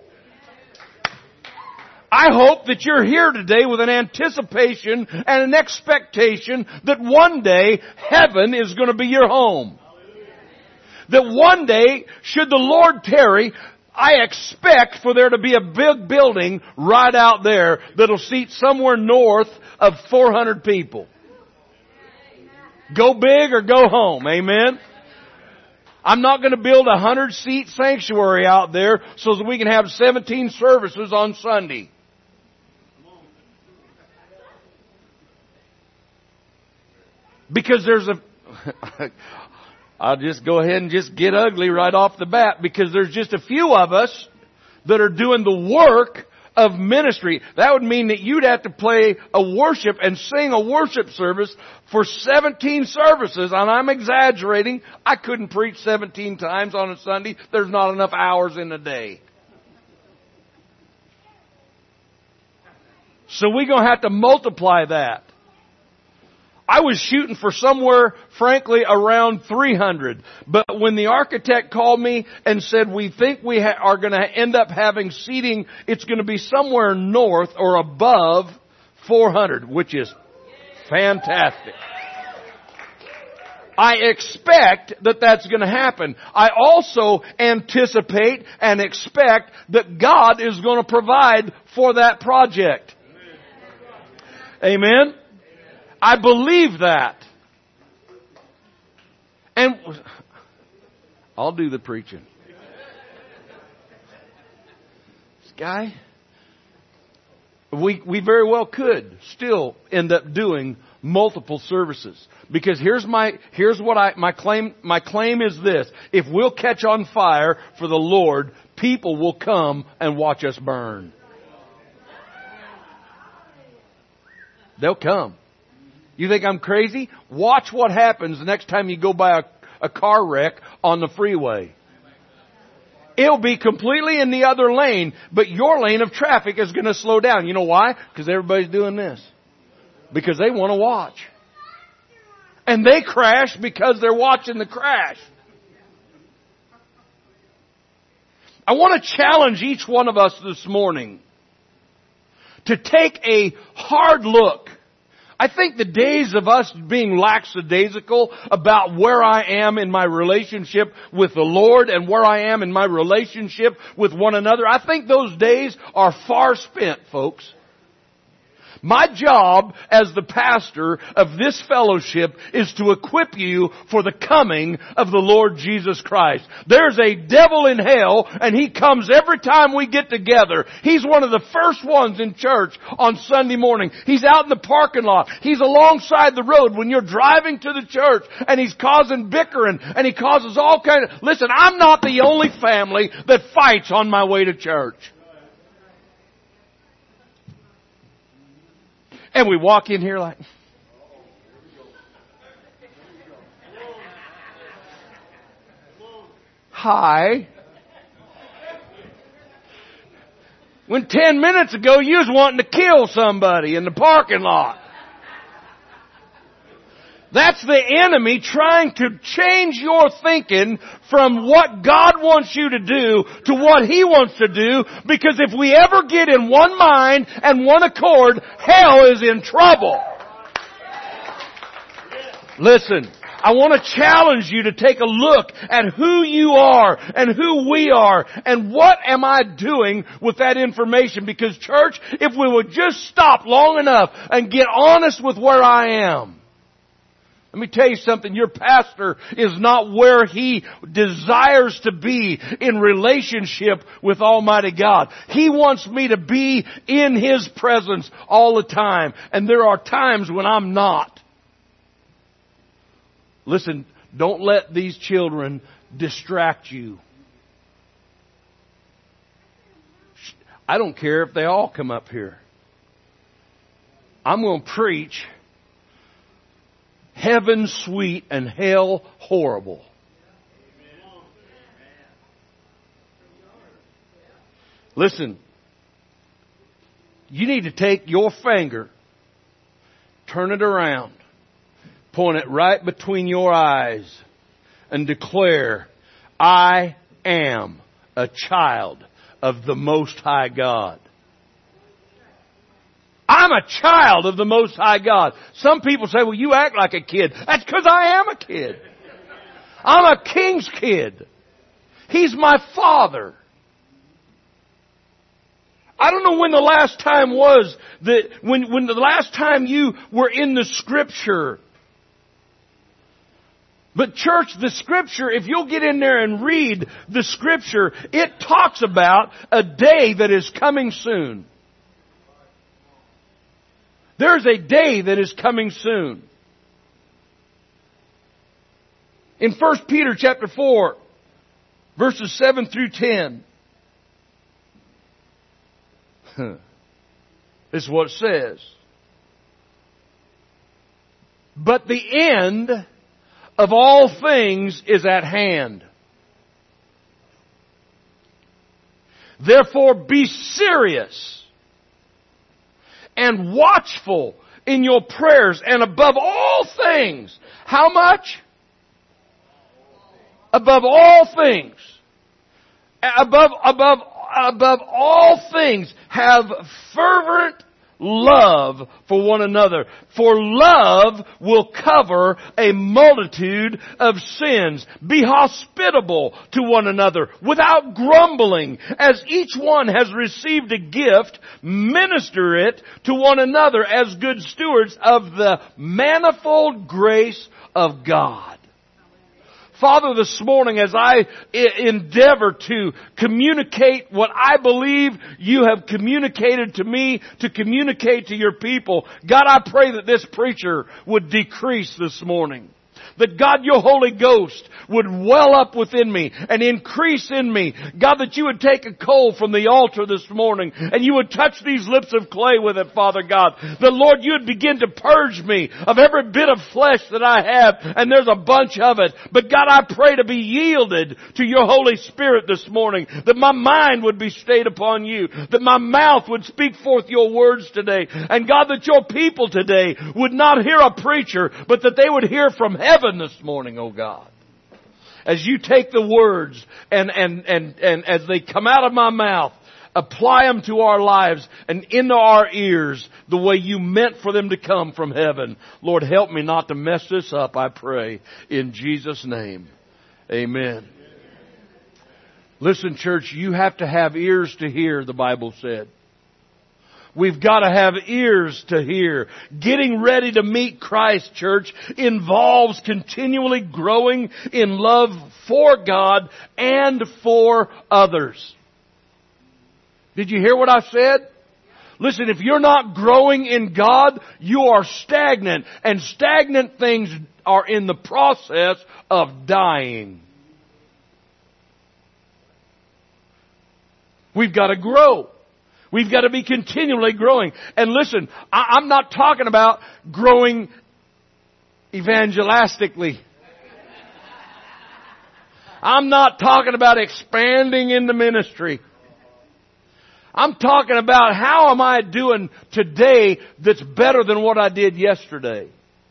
I hope that you're here today with an anticipation and an expectation that one day heaven is going to be your home. That one day, should the Lord tarry, I expect for there to be a big building right out there that'll seat somewhere north of 400 people. Go big or go home. Amen. I'm not going to build a 100-seat sanctuary out there so that we can have 17 services on Sunday. Because I'll just go ahead and just get ugly right off the bat, because there's just a few of us that are doing the work of ministry. That would mean that you'd have to play a worship and sing a worship service for 17 services. And I'm exaggerating. I couldn't preach 17 times on a Sunday. There's not enough hours in a day. So we're going to have to multiply that. I was shooting for somewhere, frankly, around 300. But when the architect called me and said, we think we are going to end up having seating, it's going to be somewhere north or above 400, which is fantastic. I expect that that's going to happen. I also anticipate and expect that God is going to provide for that project. Amen? I believe that. And I'll do the preaching. This guy, we very well could still end up doing multiple services. Because my claim is this: if we'll catch on fire for the Lord, people will come and watch us burn. They'll come. You think I'm crazy? Watch what happens the next time you go by a car wreck on the freeway. It'll be completely in the other lane, but your lane of traffic is going to slow down. You know why? Because everybody's doing this. Because they want to watch. And they crash because they're watching the crash. I want to challenge each one of us this morning to take a hard look. I think the days of us being lackadaisical about where I am in my relationship with the Lord and where I am in my relationship with one another, I think those days are far spent, folks. My job as the pastor of this fellowship is to equip you for the coming of the Lord Jesus Christ. There's a devil in hell, and he comes every time we get together. He's one of the first ones in church on Sunday morning. He's out in the parking lot. He's alongside the road when you're driving to the church, and he's causing bickering, and he causes all kinds of... Listen, I'm not the only family that fights on my way to church. And we walk in here like... Hi. When 10 minutes ago you was wanting to kill somebody in the parking lot. That's the enemy trying to change your thinking from what God wants you to do to what He wants to do, because if we ever get in one mind and one accord, hell is in trouble. Listen, I want to challenge you to take a look at who you are and who we are and what am I doing with that information, because church, if we would just stop long enough and get honest with where I am. Let me tell you something. Your pastor is not where he desires to be in relationship with Almighty God. He wants me to be in His presence all the time. And there are times when I'm not. Listen, don't let these children distract you. I don't care if they all come up here. I'm going to preach heaven sweet and hell horrible. Listen, you need to take your finger, turn it around, point it right between your eyes, and declare, I am a child of the Most High God. I'm a child of the Most High God. Some people say, well, you act like a kid. That's because I am a kid. I'm a king's kid. He's my father. I don't know when the last time was that when the last time you were in the Scripture. But church, the Scripture, if you'll get in there and read the Scripture, it talks about a day that is coming soon. There's a day that is coming soon. In 1 Peter chapter 4, verses 7 through 10. This is what it says. But the end of all things is at hand. Therefore be serious and watchful in your prayers, and above all things. How much? Above all things. Above all things, have fervent love for one another. For love will cover a multitude of sins. Be hospitable to one another without grumbling. As each one has received a gift, minister it to one another as good stewards of the manifold grace of God. Father, this morning as I endeavor to communicate what I believe you have communicated to me to communicate to your people, God, I pray that this preacher would decrease this morning. That God, your Holy Ghost would well up within me and increase in me. God, that you would take a coal from the altar this morning and you would touch these lips of clay with it, Father God. That, Lord, you would begin to purge me of every bit of flesh that I have, and there's a bunch of it. But God, I pray to be yielded to your Holy Spirit this morning. That my mind would be stayed upon you. That my mouth would speak forth your words today. And God, that your people today would not hear a preacher, but that they would hear from heaven this morning, oh God. As you take the words and as they come out of my mouth, apply them to our lives and into our ears the way you meant for them to come from heaven. Lord, help me not to mess this up, I pray, in Jesus' name. Amen. Listen, church, you have to have ears to hear, the Bible said. We've got to have ears to hear. Getting ready to meet Christ, church, involves continually growing in love for God and for others. Did you hear what I said? Listen, if you're not growing in God, you are stagnant. And stagnant things are in the process of dying. We've got to grow. We've got to be continually growing. And listen, I'm not talking about growing evangelistically. I'm not talking about expanding in the ministry. I'm talking about how am I doing today that's better than what I did yesterday.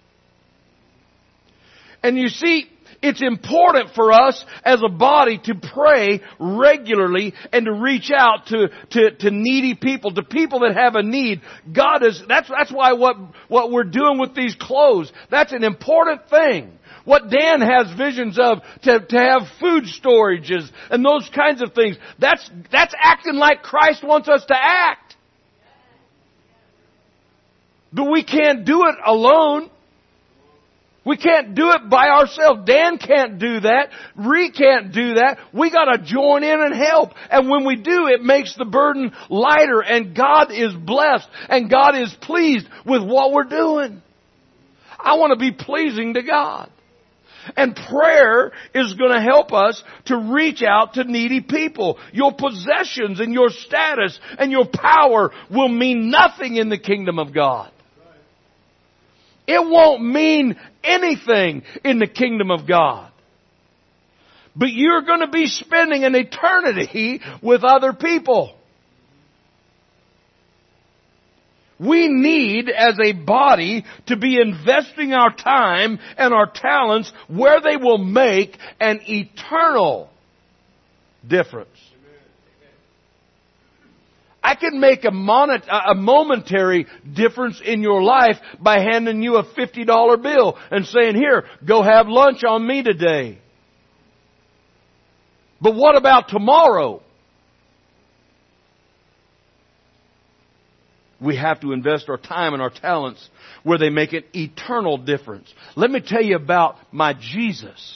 And you see, it's important for us as a body to pray regularly and to reach out to needy people, to people that have a need. That's why what we're doing with these clothes, that's an important thing. What Dan has visions of, to have food storages and those kinds of things, that's acting like Christ wants us to act. But we can't do it alone. We can't do it by ourselves. Dan can't do that. Ree can't do that. We gotta join in and help. And when we do, it makes the burden lighter, and God is blessed and God is pleased with what we're doing. I want to be pleasing to God. And prayer is going to help us to reach out to needy people. Your possessions and your status and your power will mean nothing in the kingdom of God. It won't mean anything in the kingdom of God. But you're going to be spending an eternity with other people. We need, as a body, to be investing our time and our talents where they will make an eternal difference. I can make a momentary difference in your life by handing you a $50 bill and saying, here, go have lunch on me today. But what about tomorrow? We have to invest our time and our talents where they make an eternal difference. Let me tell you about my Jesus.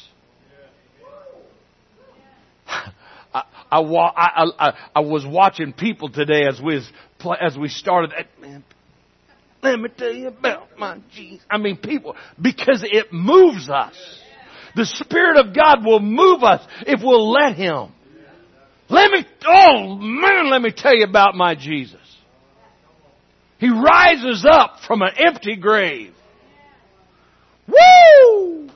I was watching people today as we started. Man, let me tell you about my Jesus. I mean, people, because it moves us. The Spirit of God will move us if we'll let Him. Let me tell you about my Jesus. He rises up from an empty grave. Woo!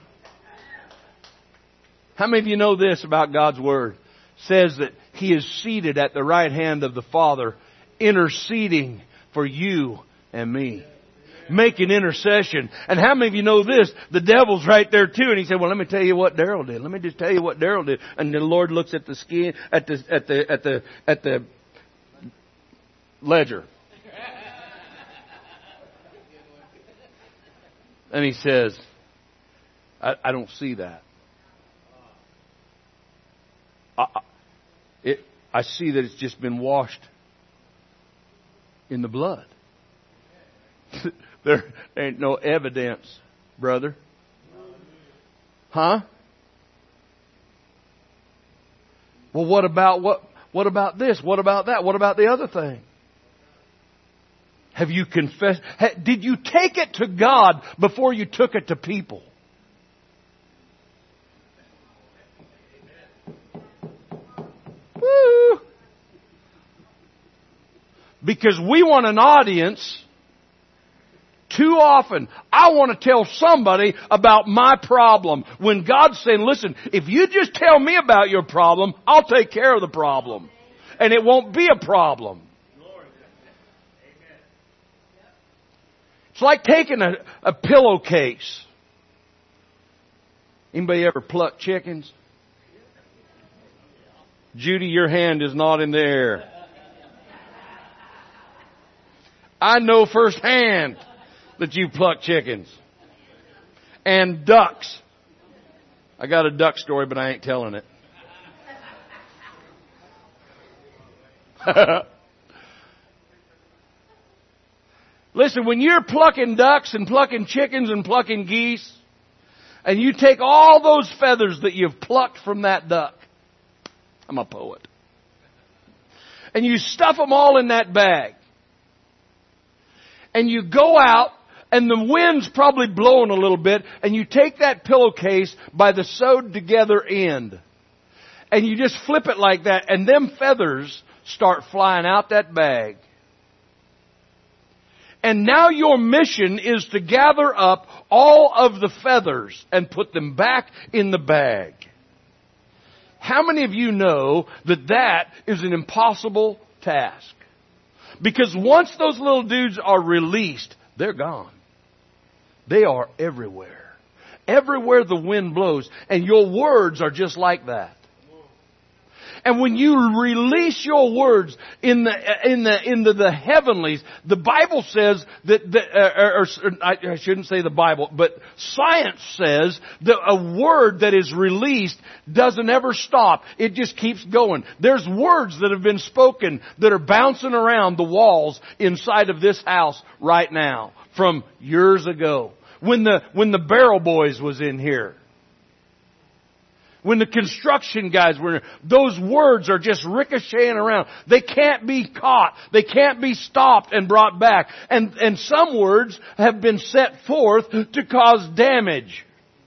How many of you know this about God's Word? Says that He is seated at the right hand of the Father, interceding for you and me. Making intercession. And how many of you know this? The devil's right there too. And he said, well, let me tell you what Daryl did. Let me just tell you what Daryl did. And the Lord looks at the skin, at the ledger. And He says, I don't see that. I see that it's just been washed in the blood. There ain't no evidence, brother. Huh? Well, what about this? What about that? What about the other thing? Have you confessed? Did you take it to God before you took it to people? Woo! Because we want an audience. Too often, I want to tell somebody about my problem. When God's saying, listen, if you just tell me about your problem, I'll take care of the problem. And it won't be a problem. It's like taking a pillowcase. Anybody ever pluck chickens? Judy, your hand is not in the air. I know firsthand that you pluck chickens. And ducks. I got a duck story, but I ain't telling it. Listen, when you're plucking ducks and plucking chickens and plucking geese, and you take all those feathers that you've plucked from that duck, I'm a poet, and you stuff them all in that bag, and you go out, and the wind's probably blowing a little bit, and you take that pillowcase by the sewed together end, and you just flip it like that, and them feathers start flying out that bag. And now your mission is to gather up all of the feathers and put them back in the bag. How many of you know that that is an impossible task? Because once those little dudes are released, they're gone. They are everywhere. Everywhere the wind blows. And your words are just like that. And when you release your words into the heavenlies, the Bible says that, I shouldn't say the Bible, but science says that a word that is released doesn't ever stop. It just keeps going. There's words that have been spoken that are bouncing around the walls inside of this house right now from years ago. When the Barrel Boys was in here. When the construction guys were in here. Those words are just ricocheting around. They can't be caught. They can't be stopped and brought back. And some words have been set forth to cause damage.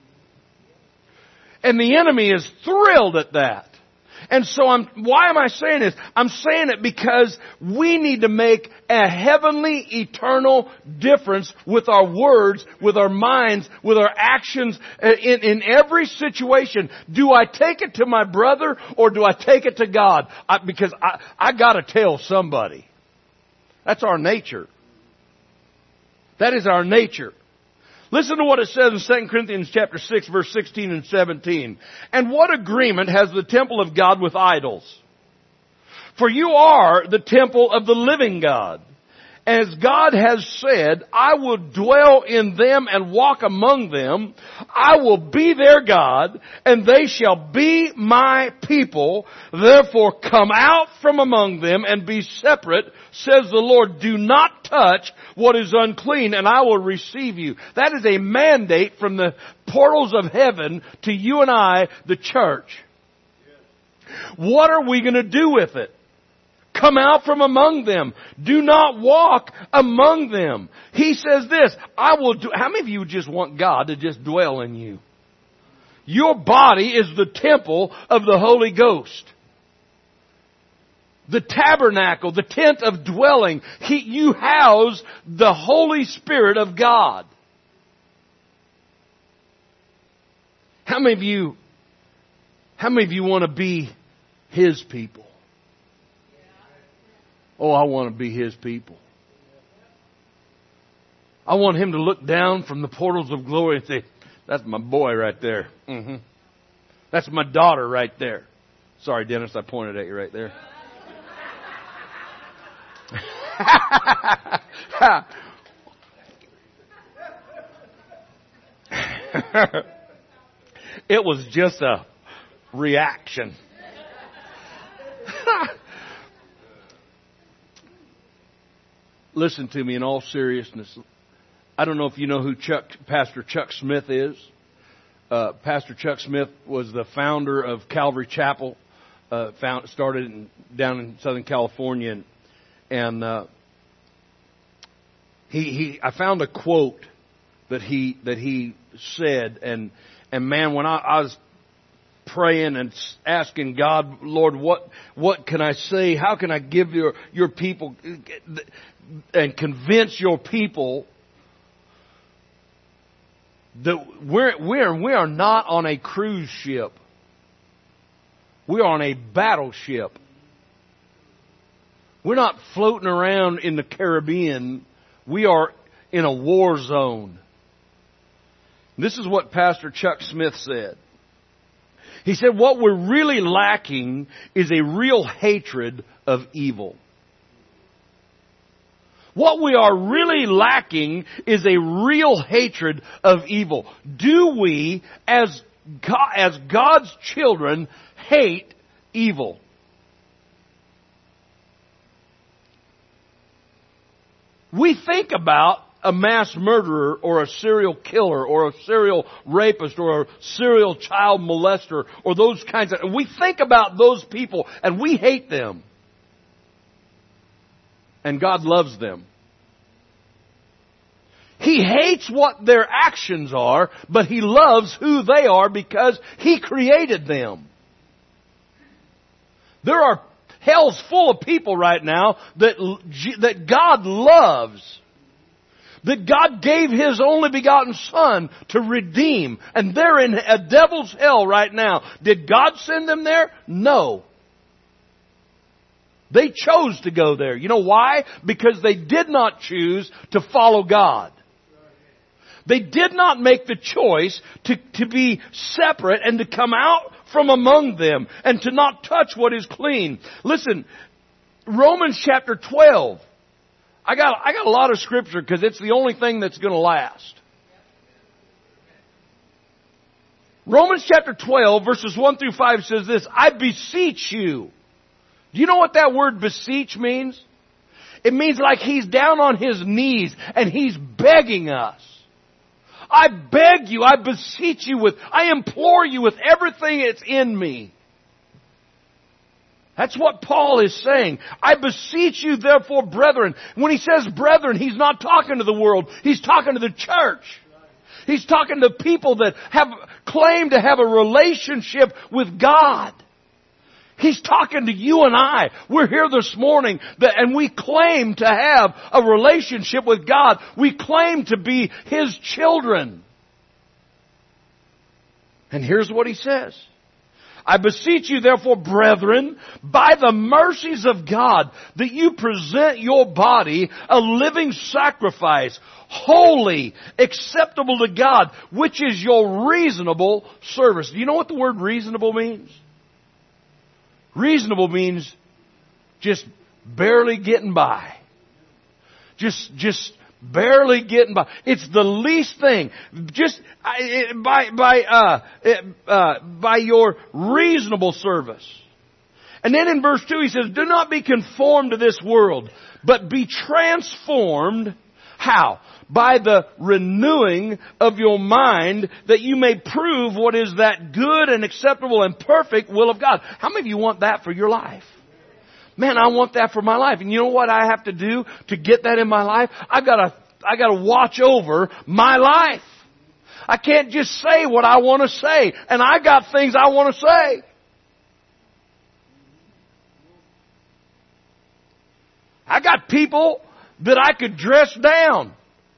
And the enemy is thrilled at that. And so why am I saying this? I'm saying it because we need to make a heavenly, eternal difference with our words, with our minds, with our actions in every situation. Do I take it to my brother or do I take it to God? Because I gotta tell somebody. That's our nature. That is our nature. Listen to what it says in 2 Corinthians chapter 6, verse 16 and 17. And what agreement has the temple of God with idols? For you are the temple of the living God. As God has said, I will dwell in them and walk among them. I will be their God, and they shall be my people. Therefore come out from among them and be separate, says the Lord. Do not touch what is unclean, and I will receive you. That is a mandate from the portals of heaven to you and I, the church. What are we going to do with it? Come out from among them. Do not walk among them. He says this, I will do. How many of you just want God to just dwell in you? Your body is the temple of the Holy Ghost. The tabernacle, the tent of dwelling. You house the Holy Spirit of God. How many of you want to be His people? Oh, I want to be His people. I want Him to look down from the portals of glory and say, that's my boy right there. Mm-hmm. That's my daughter right there. Sorry, Dennis, I pointed at you right there. It was just a reaction. Listen to me in all seriousness. I don't know if you know who Pastor Chuck Smith is. Pastor Chuck Smith was the founder of Calvary Chapel. Started down in Southern California, and I found a quote that he said, and man, when I was praying and asking God, Lord, what can I say? How can I give your people and convince your people that we are not on a cruise ship. We are on a battleship. We're not floating around in the Caribbean. We are in a war zone. This is what Pastor Chuck Smith said. He said, what we're really lacking is a real hatred of evil. What we are really lacking is a real hatred of evil. Do we, as God's children, hate evil? We think about a mass murderer or a serial killer or a serial rapist or a serial child molester or those kinds of... We think about those people and we hate them. And God loves them. He hates what their actions are, but He loves who they are because He created them. Hell's full of people right now that God loves. That God gave His only begotten Son to redeem. And they're in a devil's hell right now. Did God send them there? No. They chose to go there. You know why? Because they did not choose to follow God. They did not make the choice to be separate and to come out from among them and to not touch what is clean. Listen, Romans chapter 12. I got a lot of scripture because it's the only thing that's going to last. Romans chapter 12 verses 1 through 5 says this, I beseech you. Do you know what that word beseech means? It means like He's down on His knees and He's begging us. I beg you, I beseech you I implore you with everything that's in me. That's what Paul is saying. I beseech you therefore, brethren. When he says brethren, he's not talking to the world. He's talking to the church. He's talking to people that claim to have a relationship with God. He's talking to you and I. We're here this morning and we claim to have a relationship with God. We claim to be His children. And here's what he says. I beseech you therefore, brethren, by the mercies of God, that you present your body a living sacrifice, holy, acceptable to God, which is your reasonable service. Do you know what the word reasonable means? Reasonable means just barely getting by. Just barely getting by. It's the least thing. Just by your reasonable service. And then in verse 2 he says, do not be conformed to this world, but be transformed. How? By the renewing of your mind, that you may prove what is that good and acceptable and perfect will of God. How many of you want that for your life? Man, I want that for my life. And you know what I have to do to get that in my life? I gotta watch over my life. I can't just say what I want to say. And I got things I want to say. I got people that I could dress down.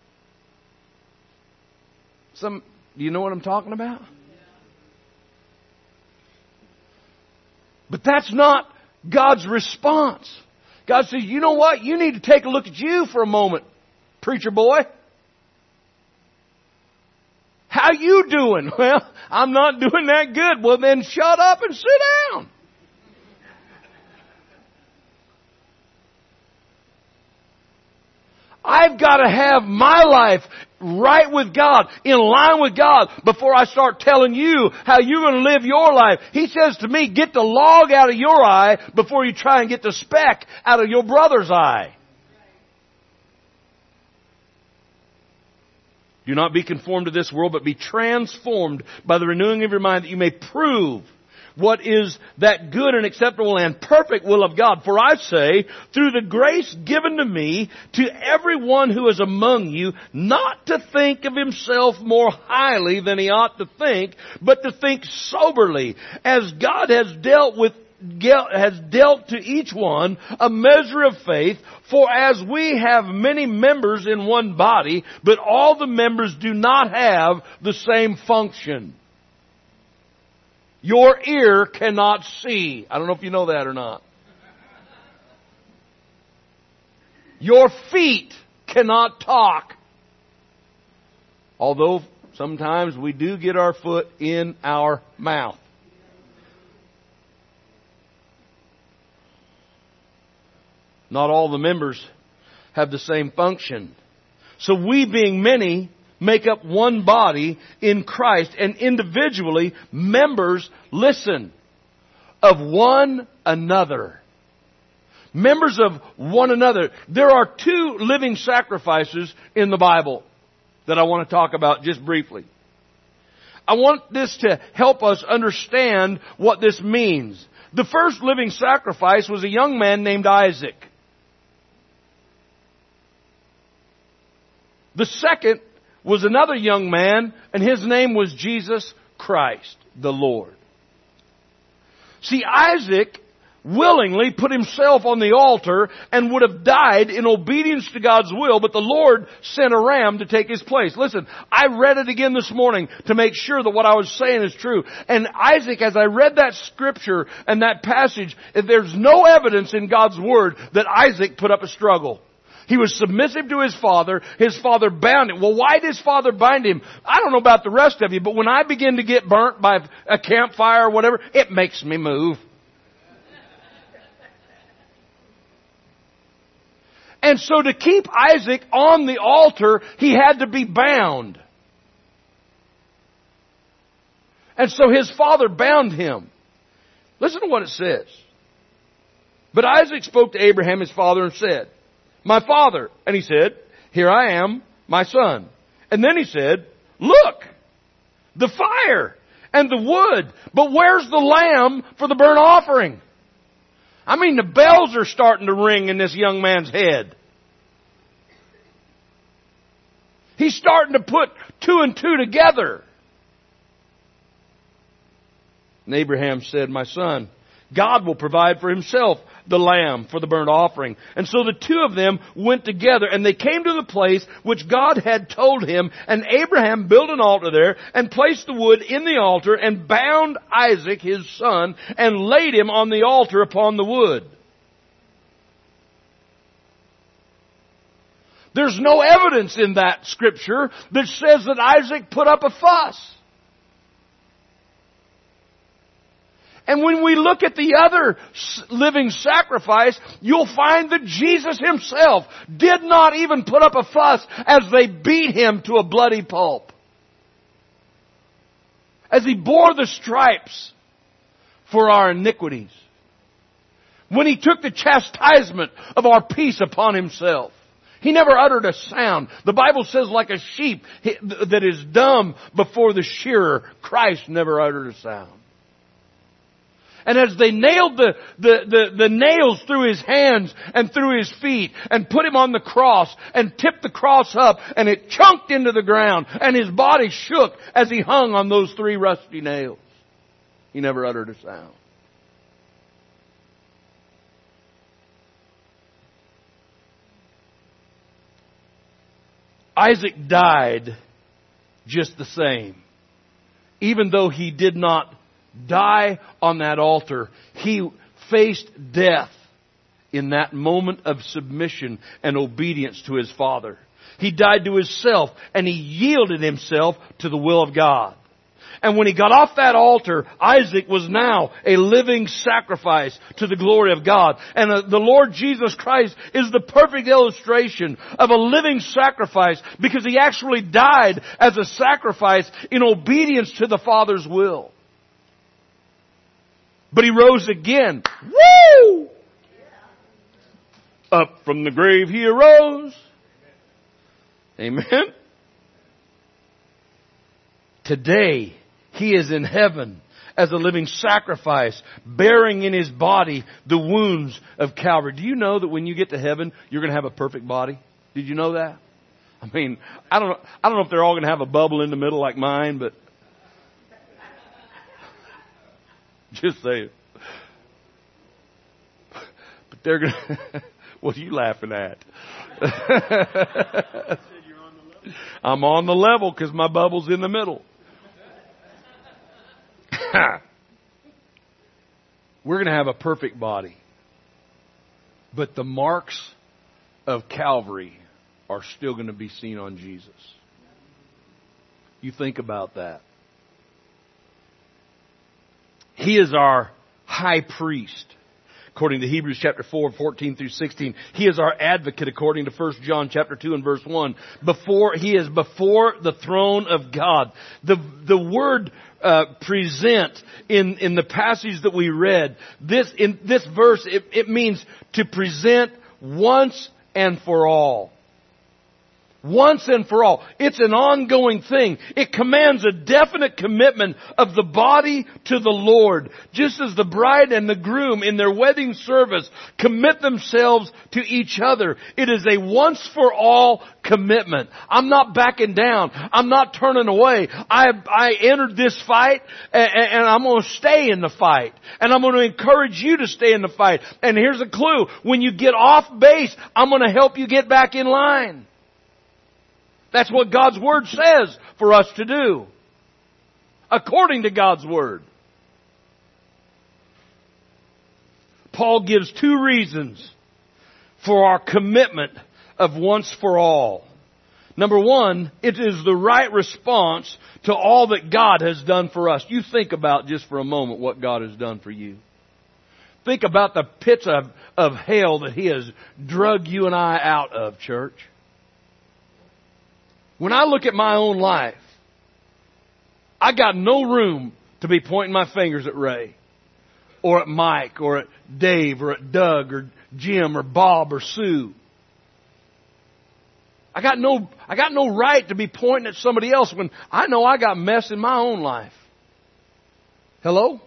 Do you know what I'm talking about? But that's not God's response. God says, you know what? You need to take a look at you for a moment, preacher boy. How you doing? Well, I'm not doing that good. Well, then shut up and sit down. I've got to have my life right with God, in line with God, before I start telling you how you're going to live your life. He says to me, get the log out of your eye before you try and get the speck out of your brother's eye. Do not be conformed to this world, but be transformed by the renewing of your mind, that you may prove what is that good and acceptable and perfect will of God. For I say, through the grace given to me, to everyone who is among you, not to think of himself more highly than he ought to think, but to think soberly, as God has dealt to each one a measure of faith. For as we have many members in one body, but all the members do not have the same function. Your ear cannot see. I don't know if you know that or not. Your feet cannot talk. Although sometimes we do get our foot in our mouth. Not all the members have the same function. So we, being many, make up one body in Christ, and individually members, listen, of one another. Members of one another. There are two living sacrifices in the Bible that I want to talk about just briefly. I want this to help us understand what this means. The first living sacrifice was a young man named Isaac. The second was another young man, and his name was Jesus Christ, the Lord. See, Isaac willingly put himself on the altar and would have died in obedience to God's will, but the Lord sent a ram to take his place. Listen, I read it again this morning to make sure that what I was saying is true. And Isaac, as I read that scripture and that passage, there's no evidence in God's Word that Isaac put up a struggle. He was submissive to his father. His father bound him. Well, why did his father bind him? I don't know about the rest of you, but when I begin to get burnt by a campfire or whatever, it makes me move. And so to keep Isaac on the altar, he had to be bound. And so his father bound him. Listen to what it says. But Isaac spoke to Abraham, his father, and said, "My father." And he said, "Here I am, my son." And then he said, "Look, the fire and the wood, but where's the lamb for the burnt offering?" I mean, the bells are starting to ring in this young man's head. He's starting to put two and two together. And Abraham said, "My son, God will provide for himself the lamb for the burnt offering." And so the two of them went together, and they came to the place which God had told him. And Abraham built an altar there and placed the wood in the altar and bound Isaac, his son, and laid him on the altar upon the wood. There's no evidence in that scripture that says that Isaac put up a fuss. And when we look at the other living sacrifice, you'll find that Jesus himself did not even put up a fuss as they beat him to a bloody pulp. As he bore the stripes for our iniquities. When he took the chastisement of our peace upon himself. He never uttered a sound. The Bible says like a sheep that is dumb before the shearer, Christ never uttered a sound. And as they nailed the nails through his hands and through his feet and put him on the cross and tipped the cross up and it chunked into the ground and his body shook as he hung on those three rusty nails, he never uttered a sound. Isaac died just the same. Even though he did not die on that altar, he faced death in that moment of submission and obedience to his father. He died to himself and he yielded himself to the will of God. And when he got off that altar, Isaac was now a living sacrifice to the glory of God. And the Lord Jesus Christ is the perfect illustration of a living sacrifice because he actually died as a sacrifice in obedience to the Father's will. But he rose again. Woo! Up from the grave he arose. Amen. Today, he is in heaven as a living sacrifice, bearing in his body the wounds of Calvary. Do you know that when you get to heaven, you're going to have a perfect body? Did you know that? I mean, I don't know if they're all going to have a bubble in the middle like mine, but just saying. But they're going to... What are you laughing at? I'm on the level because my bubble's in the middle. We're going to have a perfect body. But the marks of Calvary are still going to be seen on Jesus. You think about that. He is our high priest. according to Hebrews chapter 4, 14 through 16. He is our advocate according to 1 John chapter 2 and verse 1. He is before the throne of God. The word present in the passage that we read, in this verse, it means to present once and for all. Once and for all. It's an ongoing thing. It commands a definite commitment of the body to the Lord. Just as the bride and the groom in their wedding service commit themselves to each other. It is a once for all commitment. I'm not backing down. I'm not turning away. I entered this fight and I'm going to stay in the fight. And I'm going to encourage you to stay in the fight. And here's a clue. When you get off base, I'm going to help you get back in line. That's what God's Word says for us to do. According to God's Word. Paul gives two reasons for our commitment of once for all. Number one, it is the right response to all that God has done for us. You think about just for a moment what God has done for you. Think about the pits of hell that He has drug you and I out of, church. When I look at my own life, I got no room to be pointing my fingers at Ray, or at Mike, or at Dave, or at Doug, or Jim, or Bob, or Sue. I got no right to be pointing at somebody else when I know I got mess in my own life. Hello?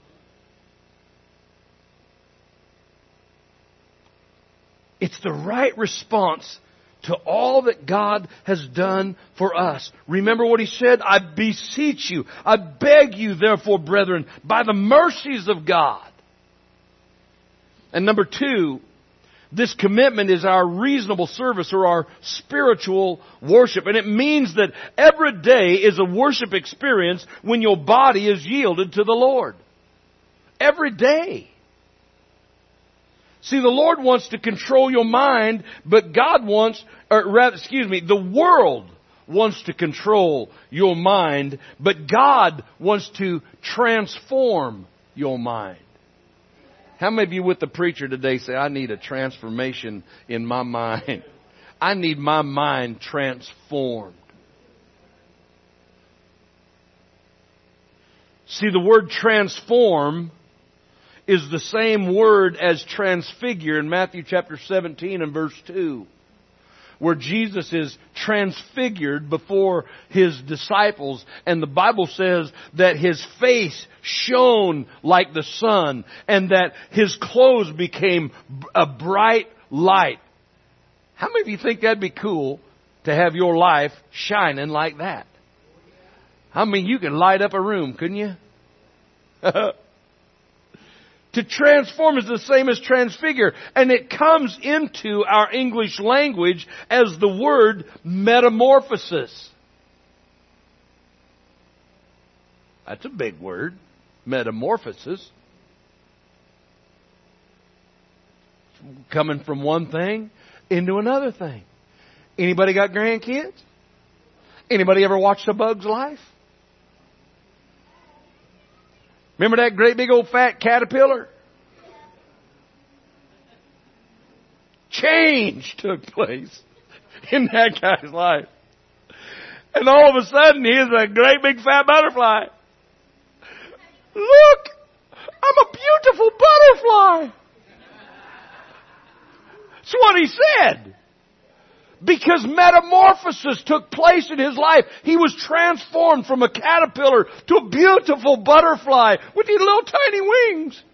It's the right response to all that God has done for us. Remember what He said? I beseech you, I beg you therefore, brethren, by the mercies of God. And number two, this commitment is our reasonable service or our spiritual worship. And it means that every day is a worship experience when your body is yielded to the Lord. Every day. See, the Lord wants to control your mind, but the world wants to control your mind, but God wants to transform your mind. How many of you with the preacher today say, I need a transformation in my mind? I need my mind transformed. See, the word transform is the same word as transfigure in Matthew chapter 17 and verse 2, where Jesus is transfigured before His disciples, and the Bible says that His face shone like the sun, and that His clothes became a bright light. How many of you think that'd be cool to have your life shining like that? I mean, you can light up a room, couldn't you? To transform is the same as transfigure. And it comes into our English language as the word metamorphosis. That's a big word. Metamorphosis. Coming from one thing into another thing. Anybody got grandkids? Anybody ever watched A Bug's Life? Remember that great big old fat caterpillar? Change took place in that guy's life. And all of a sudden, he is a great big fat butterfly. Look! I'm a beautiful butterfly! That's what he said. Because metamorphosis took place in his life. He was transformed from a caterpillar to a beautiful butterfly with these little tiny wings.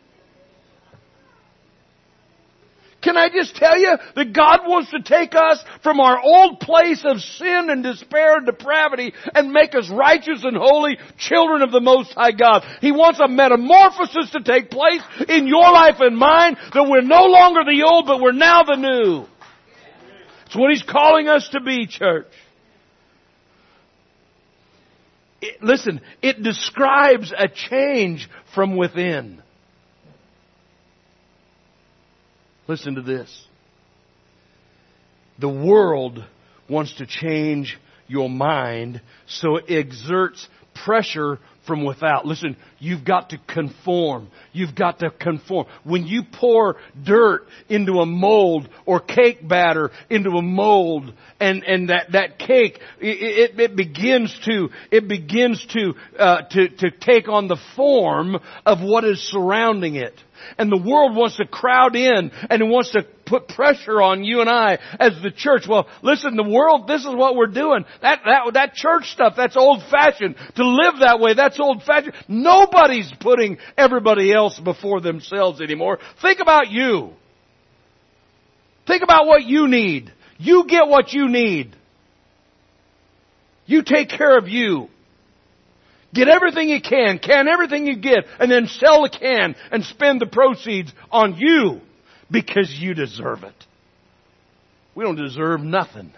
Can I just tell you that God wants to take us from our old place of sin and despair and depravity and make us righteous and holy children of the Most High God. He wants a metamorphosis to take place in your life and mine, that we're no longer the old, but we're now the new. It's what He's calling us to be, church. Listen, it describes a change from within. Listen to this. The world wants to change your mind, so it exerts pressure from without. Listen, you've got to conform. You've got to conform. When you pour dirt into a mold or cake batter into a mold, and that cake, it begins to take on the form of what is surrounding it. And the world wants to crowd in and it wants to put pressure on you and I as the church. Well, listen, the world, this is what we're doing. That church stuff, that's old fashioned. To live that way, that's old fashioned. Nobody's putting everybody else before themselves anymore. Think about you. Think about what you need. You get what you need. You take care of you. Get everything you can everything you get, and then sell the can and spend the proceeds on you because you deserve it. We don't deserve nothing.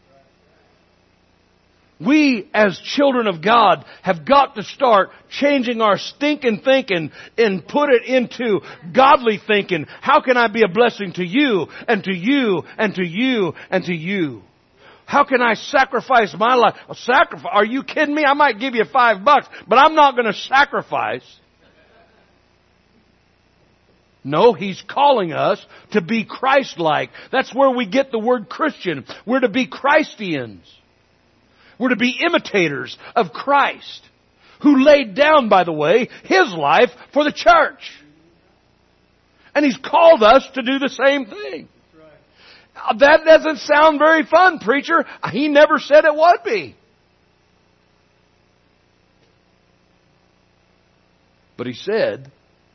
We, as children of God, have got to start changing our stinking thinking and put it into godly thinking. How can I be a blessing to you and to you and to you and to you? How can I sacrifice my life? Sacrifice? Are you kidding me? I might give you $5, but I'm not going to sacrifice. No, He's calling us to be Christ-like. That's where we get the word Christian. We're to be Christians. We're to be imitators of Christ, who laid down, by the way, His life for the church. And He's called us to do the same thing. That doesn't sound very fun, preacher. He never said it would be. But He said,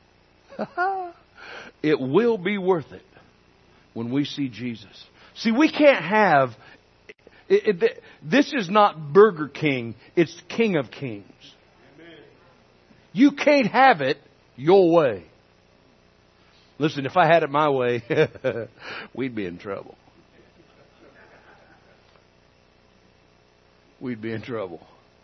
it will be worth it when we see Jesus. See, we can't have... this is not Burger King. It's King of Kings. Amen. You can't have it your way. Listen, if I had it my way, we'd be in trouble. We'd be in trouble.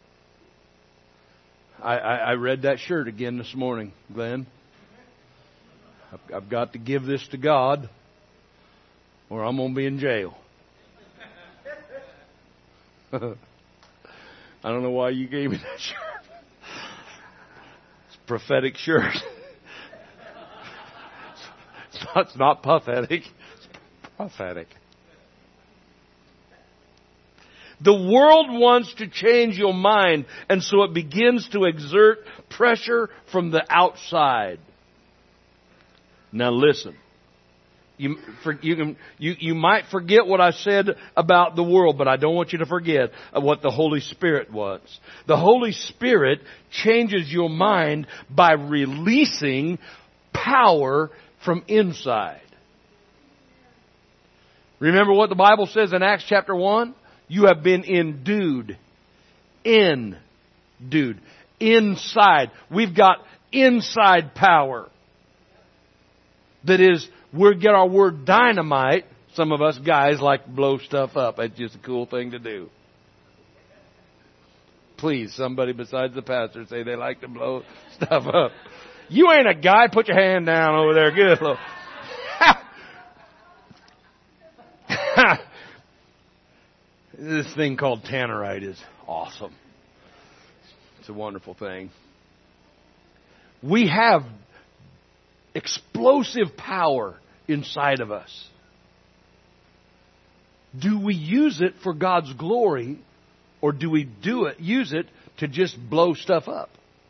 I read that shirt again this morning, Glenn. I've got to give this to God or I'm going to be in jail. I don't know why you gave me that shirt. It's a prophetic shirt. It's not pathetic. It's prophetic. The world wants to change your mind, and so it begins to exert pressure from the outside. Now listen. You might forget what I said about the world, but I don't want you to forget what the Holy Spirit was. The Holy Spirit changes your mind by releasing power from inside. Remember what the Bible says in Acts chapter 1? You have been endued. Endued. Inside. We've got inside power. That is, we get our word dynamite. Some of us guys like to blow stuff up. It's just a cool thing to do. Please, somebody besides the pastor say they like to blow stuff up. You ain't a guy. Put your hand down over there. Good Lord. This thing called tannerite is awesome. It's a wonderful thing. We have explosive power inside of us. Do we use it for God's glory, or do we use it to just blow stuff up?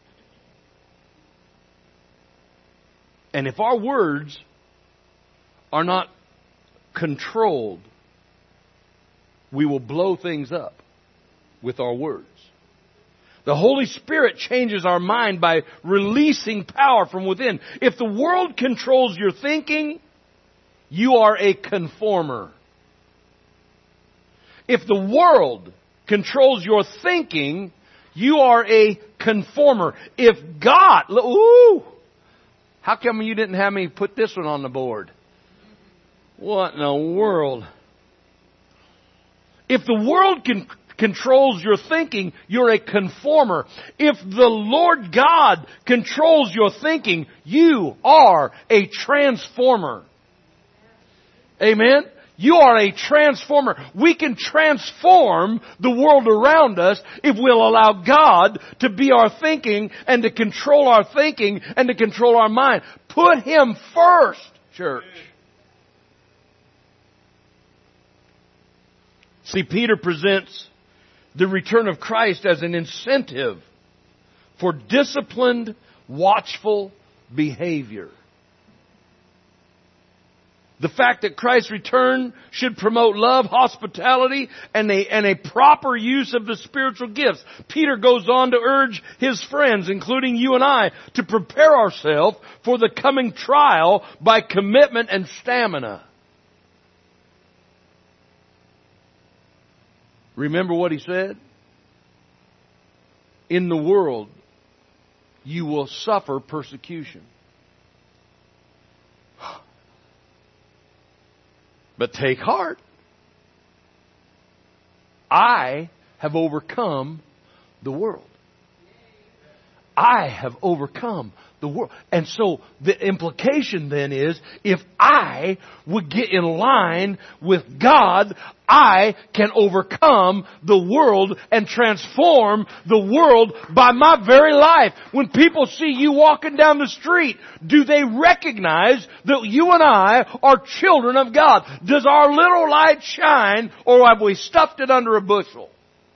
And if our words are not controlled, we will blow things up with our words. The Holy Spirit changes our mind by releasing power from within. If the world controls your thinking, you are a conformer. If the world controls your thinking, you are a conformer. If God... How come you didn't have me put this one on the board? What in the world? If the world controls your thinking, you're a conformer. If the Lord God controls your thinking, you are a transformer. Amen? You are a transformer. We can transform the world around us if we'll allow God to be our thinking and to control our thinking and to control our mind. Put Him first, church. See, Peter presents the return of Christ as an incentive for disciplined, watchful behavior. The fact that Christ's return should promote love, hospitality, and a proper use of the spiritual gifts. Peter goes on to urge his friends, including you and I, to prepare ourselves for the coming trial by commitment and stamina. Remember what he said? In the world, you will suffer persecution. But take heart. I have overcome the world. I have overcome the world. And so the implication then is, if I would get in line with God, I can overcome the world and transform the world by my very life. When people see you walking down the street, do they recognize that you and I are children of God? Does our little light shine, or have we stuffed it under a bushel?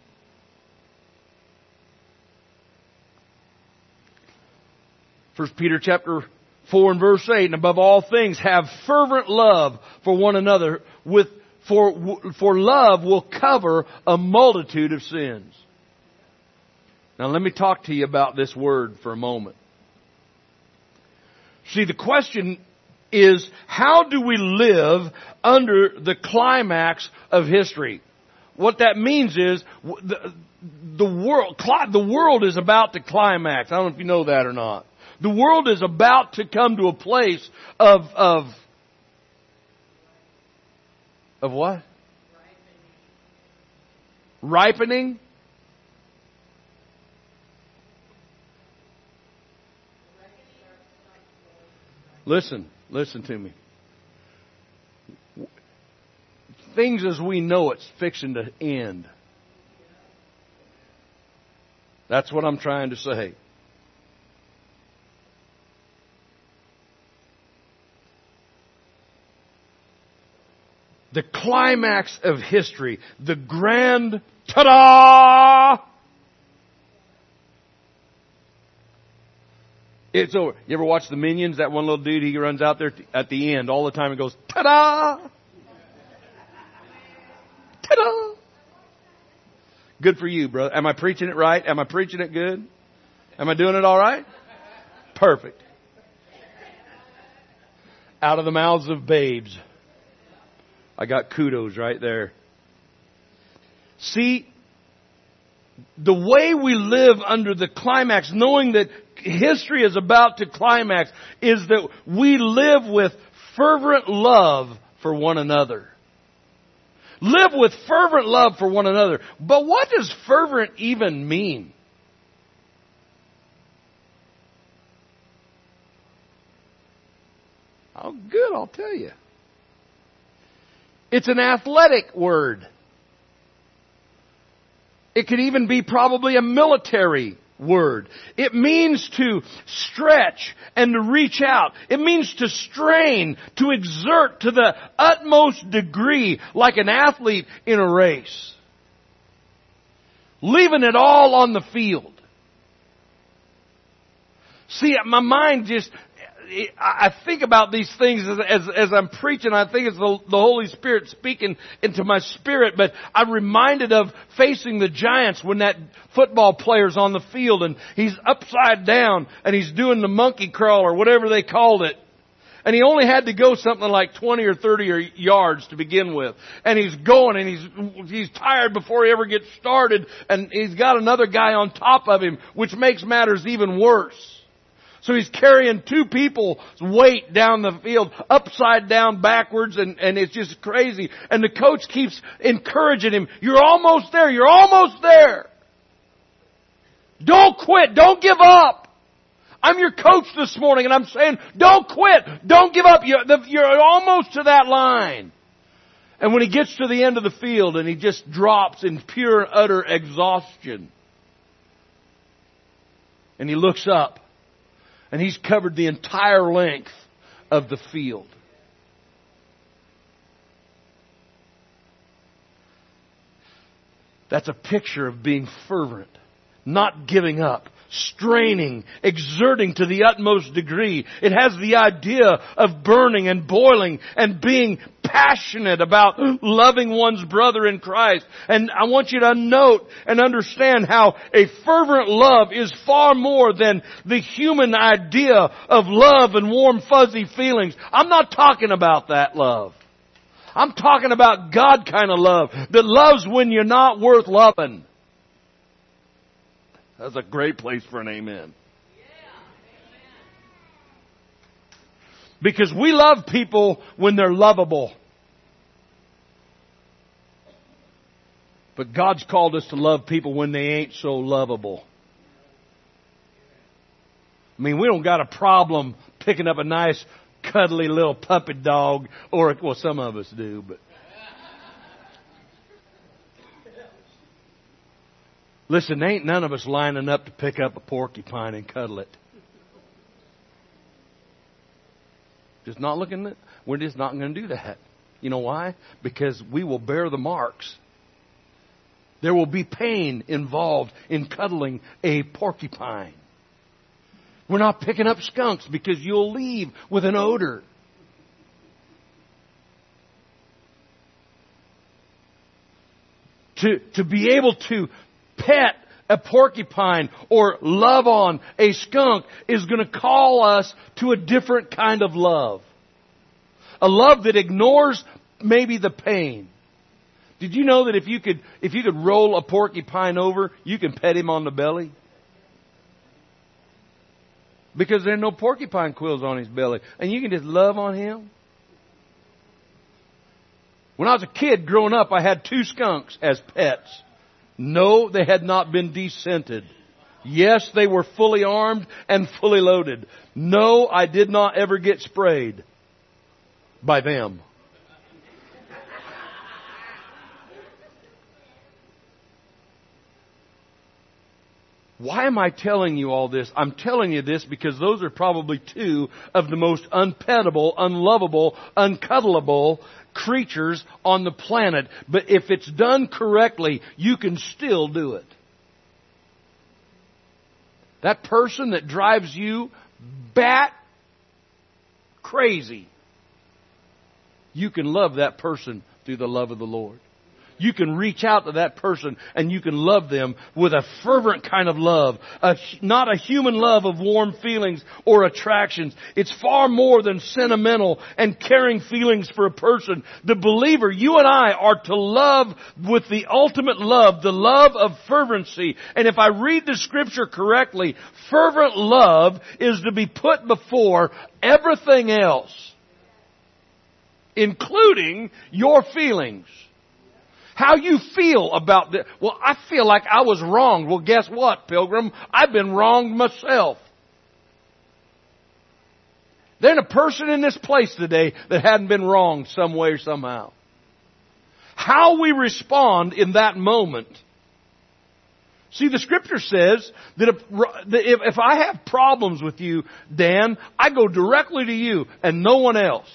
1 Peter chapter 4 and verse 8, and above all things have fervent love for one another, for love will cover a multitude of sins. Now let me talk to you about this word for a moment. See, the question is, how do we live under the climax of history? What that means is, the world is about to climax. I don't know if you know that or not. The world is about to come to a place of what? Ripening. Listen to me. Things as we know it's fixing to end. That's what I'm trying to say. The climax of history, the grand ta-da! It's over. You ever watch the Minions? That one little dude, he runs out there at the end all the time and goes, ta-da! Ta-da! Good for you, bro. Am I preaching it right? Am I preaching it good? Am I doing it all right? Perfect. Out of the mouths of babes. I got kudos right there. See, the way we live under the climax, knowing that history is about to climax, is that we live with fervent love for one another. Live with fervent love for one another. But what does fervent even mean? Oh, good, I'll tell you. It's an athletic word. It could even be probably a military word. It means to stretch and to reach out. It means to strain, to exert to the utmost degree, like an athlete in a race. Leaving it all on the field. See, my mind just... I think about these things as I'm preaching. I think it's the Holy Spirit speaking into my spirit. But I'm reminded of facing the Giants when that football player's on the field and he's upside down and he's doing the monkey crawl or whatever they called it. And he only had to go something like 20 or 30 yards to begin with. And he's going and he's tired before he ever gets started. And he's got another guy on top of him, which makes matters even worse. So he's carrying two people's weight down the field, upside down, backwards, and it's just crazy. And the coach keeps encouraging him, you're almost there, you're almost there. Don't quit, don't give up. I'm your coach this morning and I'm saying, don't quit, don't give up, you're almost to that line. And when he gets to the end of the field and he just drops in pure and utter exhaustion, and he looks up, and he's covered the entire length of the field. That's a picture of being fervent, not giving up, straining, exerting to the utmost degree. It has the idea of burning and boiling and being passionate about loving one's brother in Christ. And I want you to note and understand how a fervent love is far more than the human idea of love and warm fuzzy feelings. I'm not talking about that love. I'm talking about God kind of love that loves when you're not worth loving. That's a great place for an amen. Because we love people when they're lovable. But God's called us to love people when they ain't so lovable. I mean, we don't got a problem picking up a nice, cuddly little puppy dog, or, well, some of us do, but. Listen, ain't none of us lining up to pick up a porcupine and cuddle it. Just not looking at, we're just not going to do that. You know why? Because we will bear the marks. There will be pain involved in cuddling a porcupine. We're not picking up skunks because you'll leave with an odor. To be able to pet a porcupine or love on a skunk is going to call us to a different kind of love. A love that ignores maybe the pain. Did you know that if you could roll a porcupine over, you can pet him on the belly? Because there are no porcupine quills on his belly. And you can just love on him. When I was a kid growing up, I had 2 skunks as pets. No, they had not been descented. Yes, they were fully armed and fully loaded. No, I did not ever get sprayed by them. Why am I telling you all this? I'm telling you this because those are probably 2 of the most unpettable, unlovable, uncuddleable creatures on the planet. But if it's done correctly, you can still do it. That person that drives you bat crazy, you can love that person through the love of the Lord. You can reach out to that person and you can love them with a fervent kind of love. Not a human love of warm feelings or attractions. It's far more than sentimental and caring feelings for a person. The believer, you and I, are to love with the ultimate love, the love of fervency. And if I read the Scripture correctly, fervent love is to be put before everything else, including your feelings. How you feel about this. Well, I feel like I was wronged. Well, guess what, Pilgrim? I've been wronged myself. There ain't a person in this place today that hadn't been wronged some way or somehow. How we respond in that moment. See, the Scripture says that if I have problems with you, Dan, I go directly to you and no one else.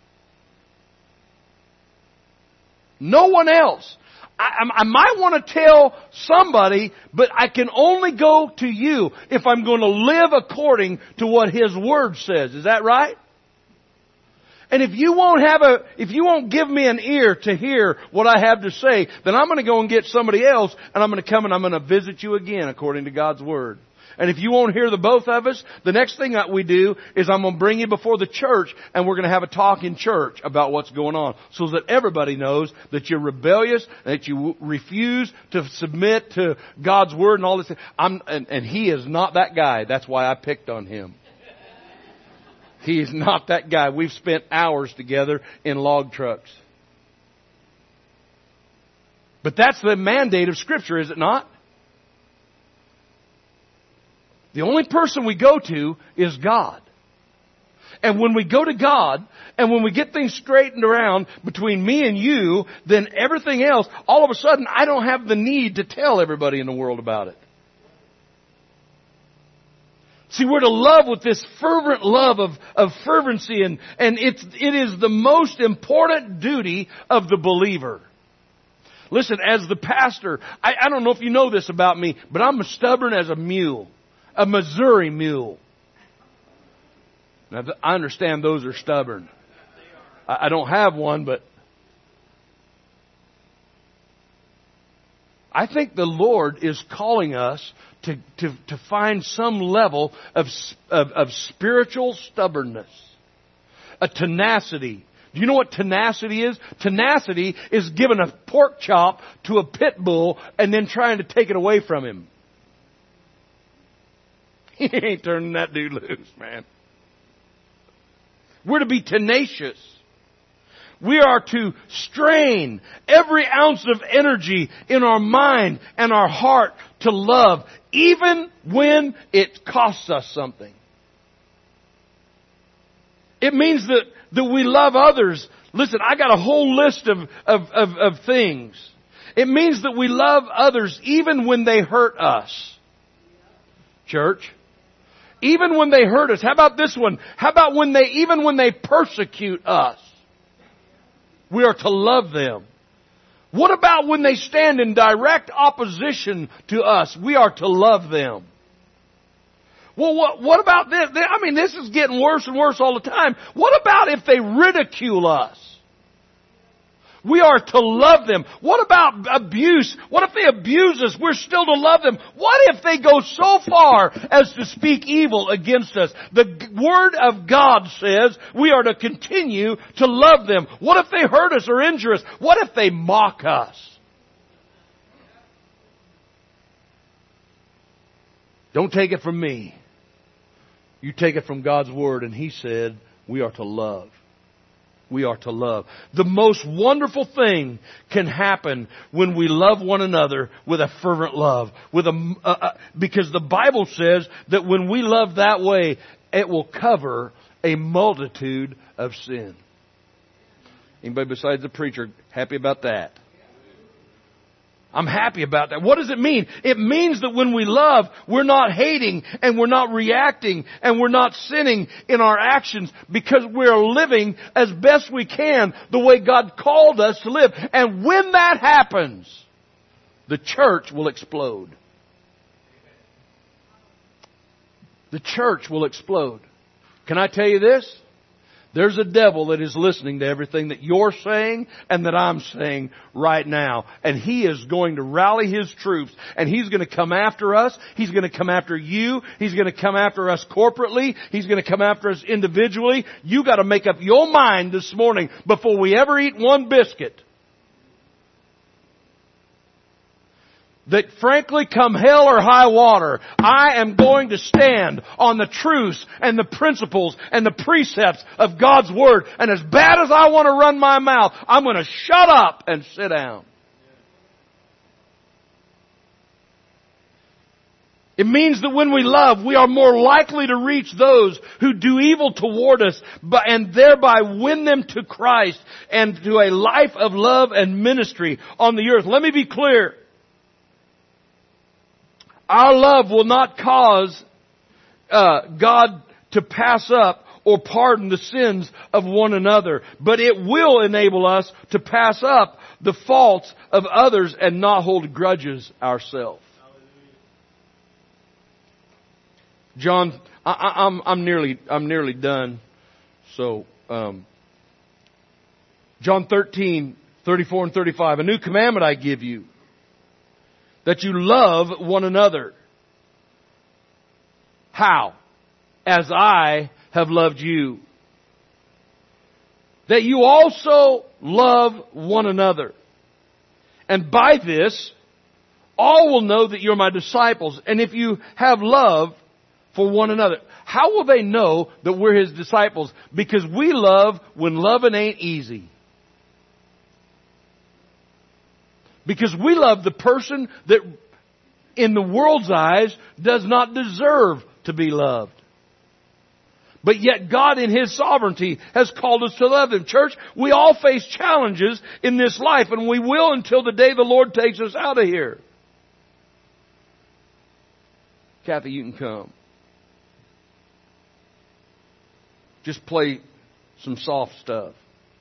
No one else. I might want to tell somebody, but I can only go to you if I'm going to live according to what His Word says. Is that right? And if you won't give me an ear to hear what I have to say, then I'm going to go and get somebody else, and I'm going to come and I'm going to visit you again according to God's Word. And if you won't hear the both of us, the next thing that we do is I'm going to bring you before the church and we're going to have a talk in church about what's going on so that everybody knows that you're rebellious, that you refuse to submit to God's Word and all this. And he is not that guy. That's why I picked on him. He is not that guy. We've spent hours together in log trucks. But that's the mandate of Scripture, is it not? The only person we go to is God. And when we go to God, and when we get things straightened around between me and you, then everything else, all of a sudden, I don't have the need to tell everybody in the world about it. See, we're to love with this fervent love of fervency, and it is the most important duty of the believer. Listen, as the pastor, I don't know if you know this about me, but I'm as stubborn as a mule, a Missouri mule. Now, I understand those are stubborn. I don't have one, but I think the Lord is calling us to find some level of spiritual stubbornness, a tenacity. Do you know what tenacity is? Tenacity is giving a pork chop to a pit bull and then trying to take it away from him. He ain't turning that dude loose, man. We're to be tenacious. We are to strain every ounce of energy in our mind and our heart to love, even when it costs us something. It means that we love others. Listen, I got a whole list of things. It means that we love others even when they hurt us. Church. Even when they hurt us. How about this one? How about even when they persecute us? We are to love them. What about when they stand in direct opposition to us? We are to love them. Well, what about this? I mean, this is getting worse and worse all the time. What about if they ridicule us? We are to love them. What about abuse? What if they abuse us? We're still to love them. What if they go so far as to speak evil against us? The Word of God says we are to continue to love them. What if they hurt us or injure us? What if they mock us? Don't take it from me. You take it from God's Word, and He said we are to love. We are to love. The most wonderful thing can happen when we love one another with a fervent love. Because the Bible says that when we love that way, it will cover a multitude of sin. Anybody besides the preacher happy about that? I'm happy about that. What does it mean? It means that when we love, we're not hating and we're not reacting and we're not sinning in our actions because we're living as best we can the way God called us to live. And when that happens, the church will explode. The church will explode. Can I tell you this? There's a devil that is listening to everything that you're saying and that I'm saying right now. And he is going to rally his troops. And he's going to come after us. He's going to come after you. He's going to come after us corporately. He's going to come after us individually. You got to make up your mind this morning before we ever eat one biscuit. That frankly, come hell or high water, I am going to stand on the truths and the principles and the precepts of God's Word. And as bad as I want to run my mouth, I'm going to shut up and sit down. It means that when we love, we are more likely to reach those who do evil toward us and thereby win them to Christ and to a life of love and ministry on the earth. Let me be clear. Our love will not cause God to pass up or pardon the sins of one another, but it will enable us to pass up the faults of others and not hold grudges ourselves. John, I'm nearly done. So, John 13:34 and 35. A new commandment I give you, that you love one another. How? As I have loved you. That you also love one another. And by this, all will know that you're my disciples. And if you have love for one another. How will they know that we're His disciples? Because we love when loving ain't easy. Because we love the person that in the world's eyes does not deserve to be loved. But yet God in His sovereignty has called us to love Him. Church, we all face challenges in this life, and we will until the day the Lord takes us out of here. Kathy, you can come. Just play some soft stuff.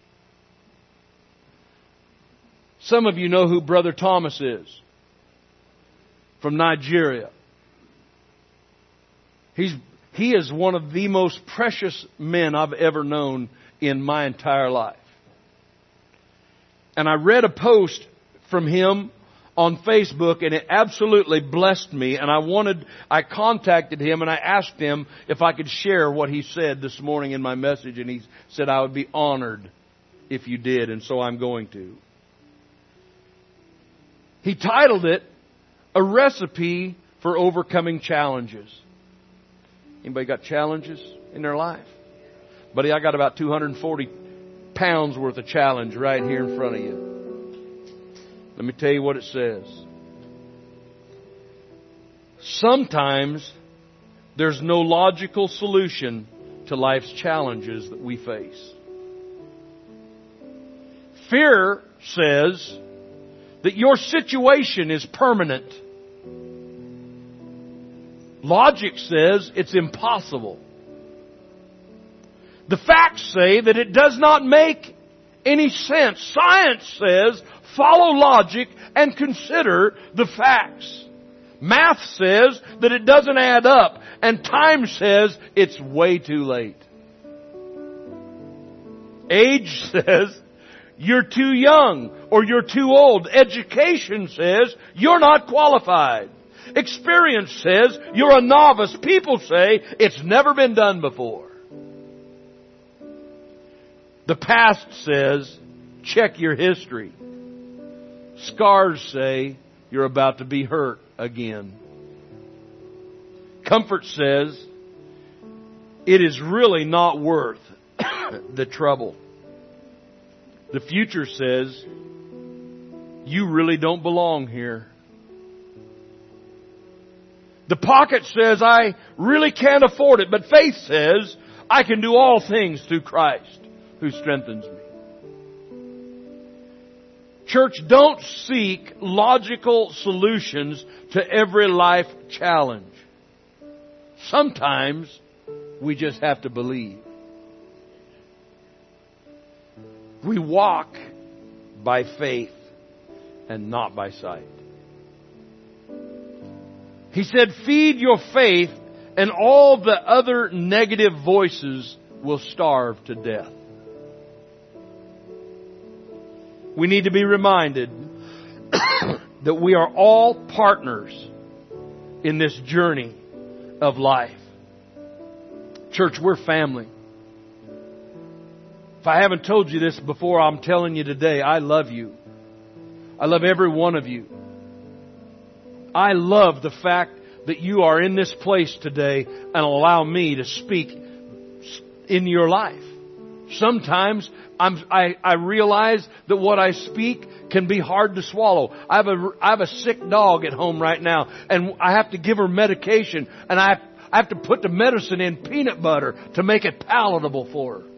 Some of you know who Brother Thomas is from Nigeria. He is one of the most precious men I've ever known in my entire life. And I read a post from him on Facebook, and it absolutely blessed me. And I contacted him and I asked him if I could share what he said this morning in my message. And he said, I would be honored if you did. And so I'm going to. He titled it, A Recipe for Overcoming Challenges. Anybody got challenges in their life? Buddy, I got about 240 pounds worth of challenge right here in front of you. Let me tell you what it says. Sometimes there's no logical solution to life's challenges that we face. Fear says that your situation is permanent. Logic says it's impossible. The facts say that it does not make any sense. Science says follow logic and consider the facts. Math says that it doesn't add up. And time says it's way too late. Age says you're too young or you're too old. Education says you're not qualified. Experience says you're a novice. People say it's never been done before. The past says check your history. Scars say you're about to be hurt again. Comfort says it is really not worth the trouble. The future says you really don't belong here. The pocket says I really can't afford it, but faith says I can do all things through Christ who strengthens me. Church, don't seek logical solutions to every life challenge. Sometimes we just have to believe. We walk by faith and not by sight. He said, feed your faith and all the other negative voices will starve to death. We need to be reminded that we are all partners in this journey of life. Church, we're family. If I haven't told you this before, I'm telling you today, I love you. I love every one of you. I love the fact that you are in this place today and allow me to speak in your life. Sometimes I realize that what I speak can be hard to swallow. I have a sick dog at home right now, and I have to give her medication, and I have to put the medicine in peanut butter to make it palatable for her.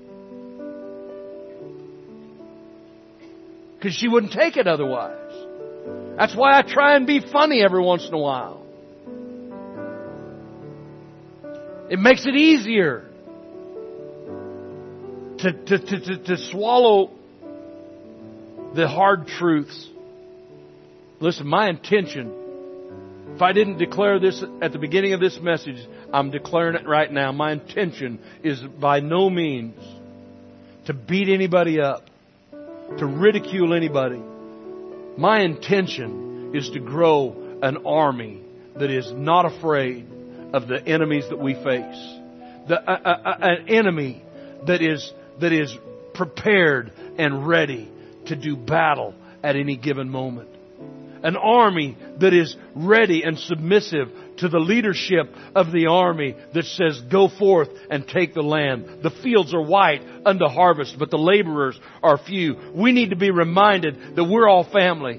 Because she wouldn't take it otherwise. That's why I try and be funny every once in a while. It makes it easier to swallow the hard truths. Listen, my intention, if I didn't declare this at the beginning of this message, I'm declaring it right now. My intention is by no means to beat anybody up, to ridicule anybody. My intention is to grow an army that is not afraid of the enemies that we face. An enemy that is prepared and ready to do battle at any given moment. An army that is ready and submissive to the leadership of the army that says, go forth and take the land. The fields are white unto harvest, but the laborers are few. We need to be reminded that we're all family.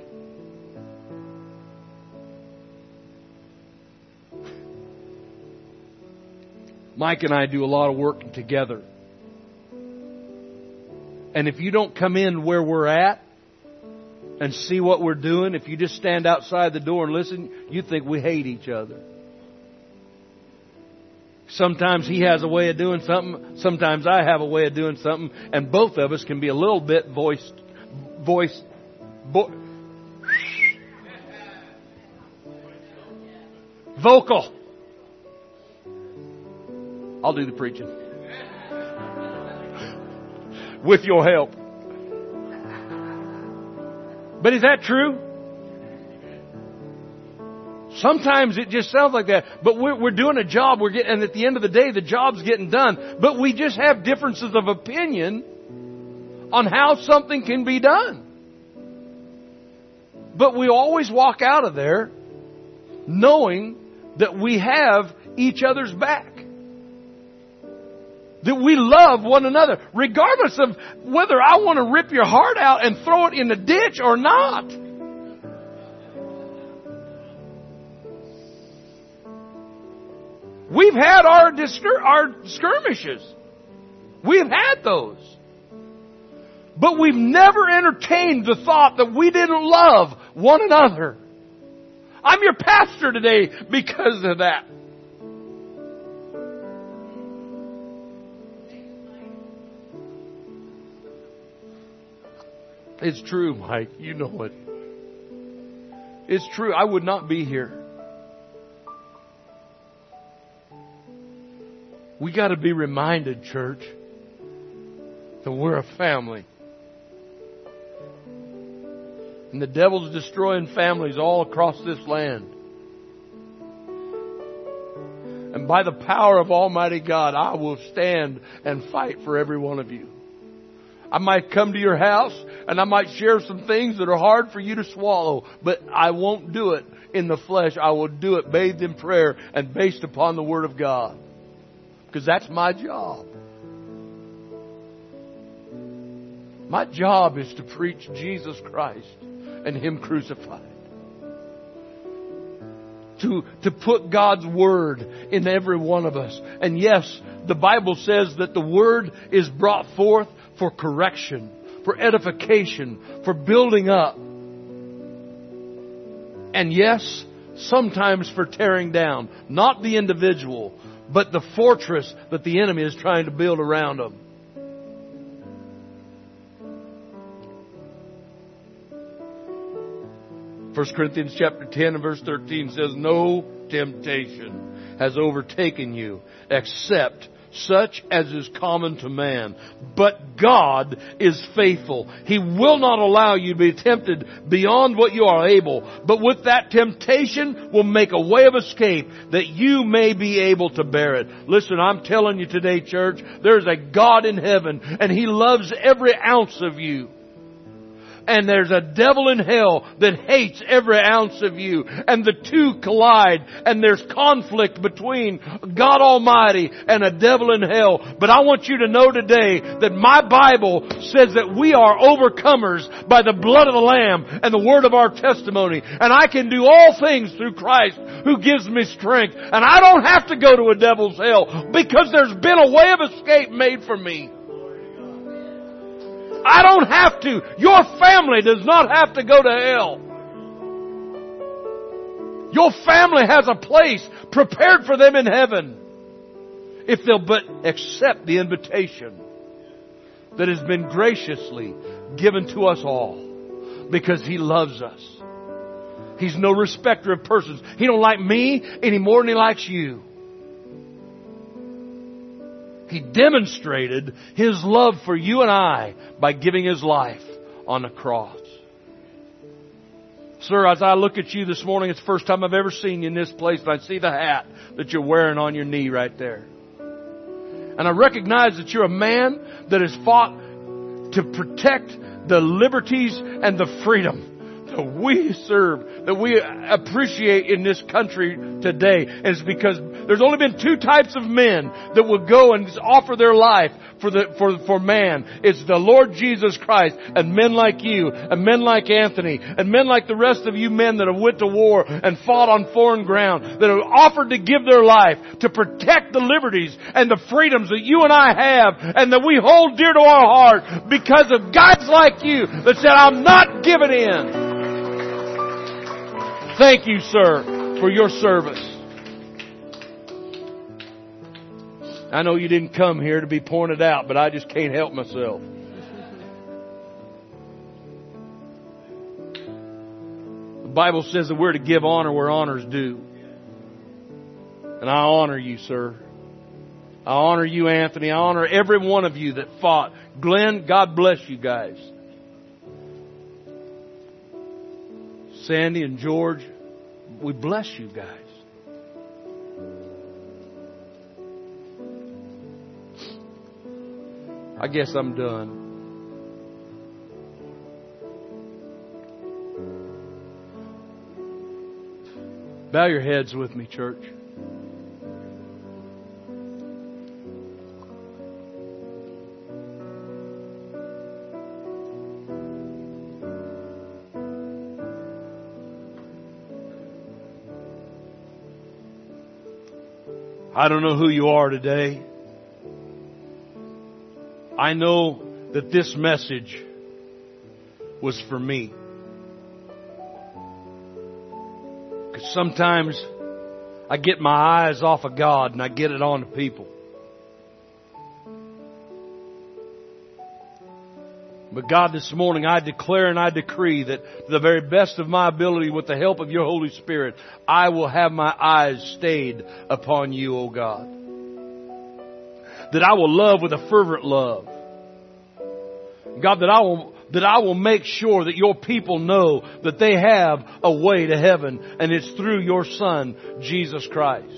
Mike and I do a lot of work together. And if you don't come in where we're at and see what we're doing, if you just stand outside the door and listen, you think we hate each other. Sometimes he has a way of doing something. Sometimes I have a way of doing something. And both of us can be a little bit vocal. I'll do the preaching. With your help. But is that true? Sometimes it just sounds like that. But we're doing a job. And at the end of the day, the job's getting done. But we just have differences of opinion on how something can be done. But we always walk out of there knowing that we have each other's back. That we love one another, regardless of whether I want to rip your heart out and throw it in the ditch or not. We've had our skirmishes. We've had those. But we've never entertained the thought that we didn't love one another. I'm your pastor today because of that. It's true, Mike. You know it. It's true. I would not be here. We got to be reminded, church, that we're a family. And the devil's destroying families all across this land. And by the power of Almighty God, I will stand and fight for every one of you. I might come to your house and I might share some things that are hard for you to swallow, but I won't do it in the flesh. I will do it bathed in prayer and based upon the Word of God. Because that's my job. My job is to preach Jesus Christ and Him crucified. To put God's Word in every one of us. And yes, the Bible says that the Word is brought forth for correction, for edification, for building up. And yes, sometimes for tearing down. Not the individual, but the fortress that the enemy is trying to build around them. First Corinthians chapter 10 and verse 13 says, "No temptation has overtaken you except such as is common to man. But God is faithful. He will not allow you to be tempted beyond what you are able. But with that temptation will make a way of escape that you may be able to bear it." Listen, I'm telling you today, church, there's a God in heaven and He loves every ounce of you. And there's a devil in hell that hates every ounce of you. And the two collide. And there's conflict between God Almighty and a devil in hell. But I want you to know today that my Bible says that we are overcomers by the blood of the Lamb and the word of our testimony. And I can do all things through Christ who gives me strength. And I don't have to go to a devil's hell because there's been a way of escape made for me. I don't have to. Your family does not have to go to hell. Your family has a place prepared for them in heaven if they'll but accept the invitation that has been graciously given to us all because He loves us. He's no respecter of persons. He don't like me any more than He likes you. He demonstrated His love for you and I by giving His life on the cross. Sir, as I look at you this morning, it's the first time I've ever seen you in this place, and I see the hat that you're wearing on your knee right there. And I recognize that you're a man that has fought to protect the liberties and the freedom that we serve, that we appreciate in this country today. And it's because there's only been two types of men that will go and offer their life for man. It's the Lord Jesus Christ, and men like you, and men like Anthony, and men like the rest of you men that have went to war and fought on foreign ground, that have offered to give their life to protect the liberties and the freedoms that you and I have, and that we hold dear to our heart because of guys like you that said, I'm not giving in. Thank you, sir, for your service. I know you didn't come here to be pointed out, but I just can't help myself. The Bible says that we're to give honor where honor's due. And I honor you, sir. I honor you, Anthony. I honor every one of you that fought. Glenn, God bless you guys. Sandy and George, we bless you guys. I guess I'm done. Bow your heads with me, church. I don't know who you are today. I know that this message was for me. Because sometimes I get my eyes off of God and I get it on to people. But God, this morning I declare and I decree that to the very best of my ability, with the help of your Holy Spirit, I will have my eyes stayed upon you, O God. That I will love with a fervent love. God, that I will make sure that your people know that they have a way to heaven, and it's through your Son, Jesus Christ.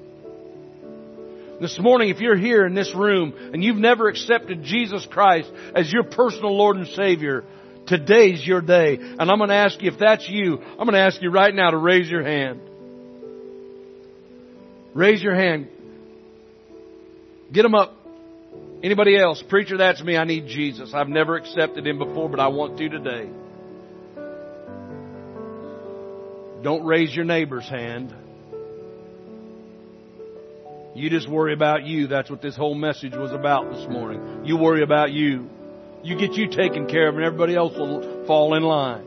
This morning, if you're here in this room and you've never accepted Jesus Christ as your personal Lord and Savior, today's your day. And I'm going to ask you, if that's you, I'm going to ask you right now to raise your hand. Raise your hand. Get them up. Anybody else? Preacher, that's me. I need Jesus. I've never accepted Him before, but I want to today. Don't raise your neighbor's hand. You just worry about you. That's what this whole message was about this morning. You worry about you. You get you taken care of and everybody else will fall in line.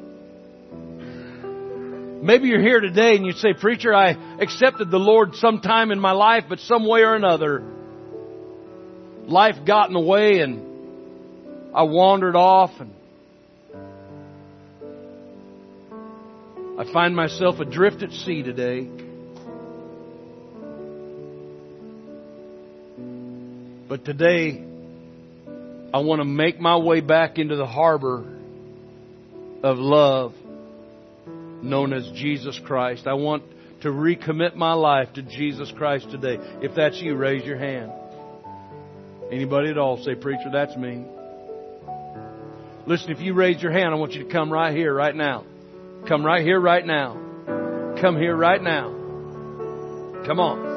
Maybe you're here today and you say, Preacher, I accepted the Lord sometime in my life, but some way or another, life got in the way and I wandered off and I find myself adrift at sea today. But today, I want to make my way back into the harbor of love known as Jesus Christ. I want to recommit my life to Jesus Christ today. If that's you, raise your hand. Anybody at all say, Preacher, that's me. Listen, if you raise your hand, I want you to come right here, right now. Come right here, right now. Come here right now. Come on.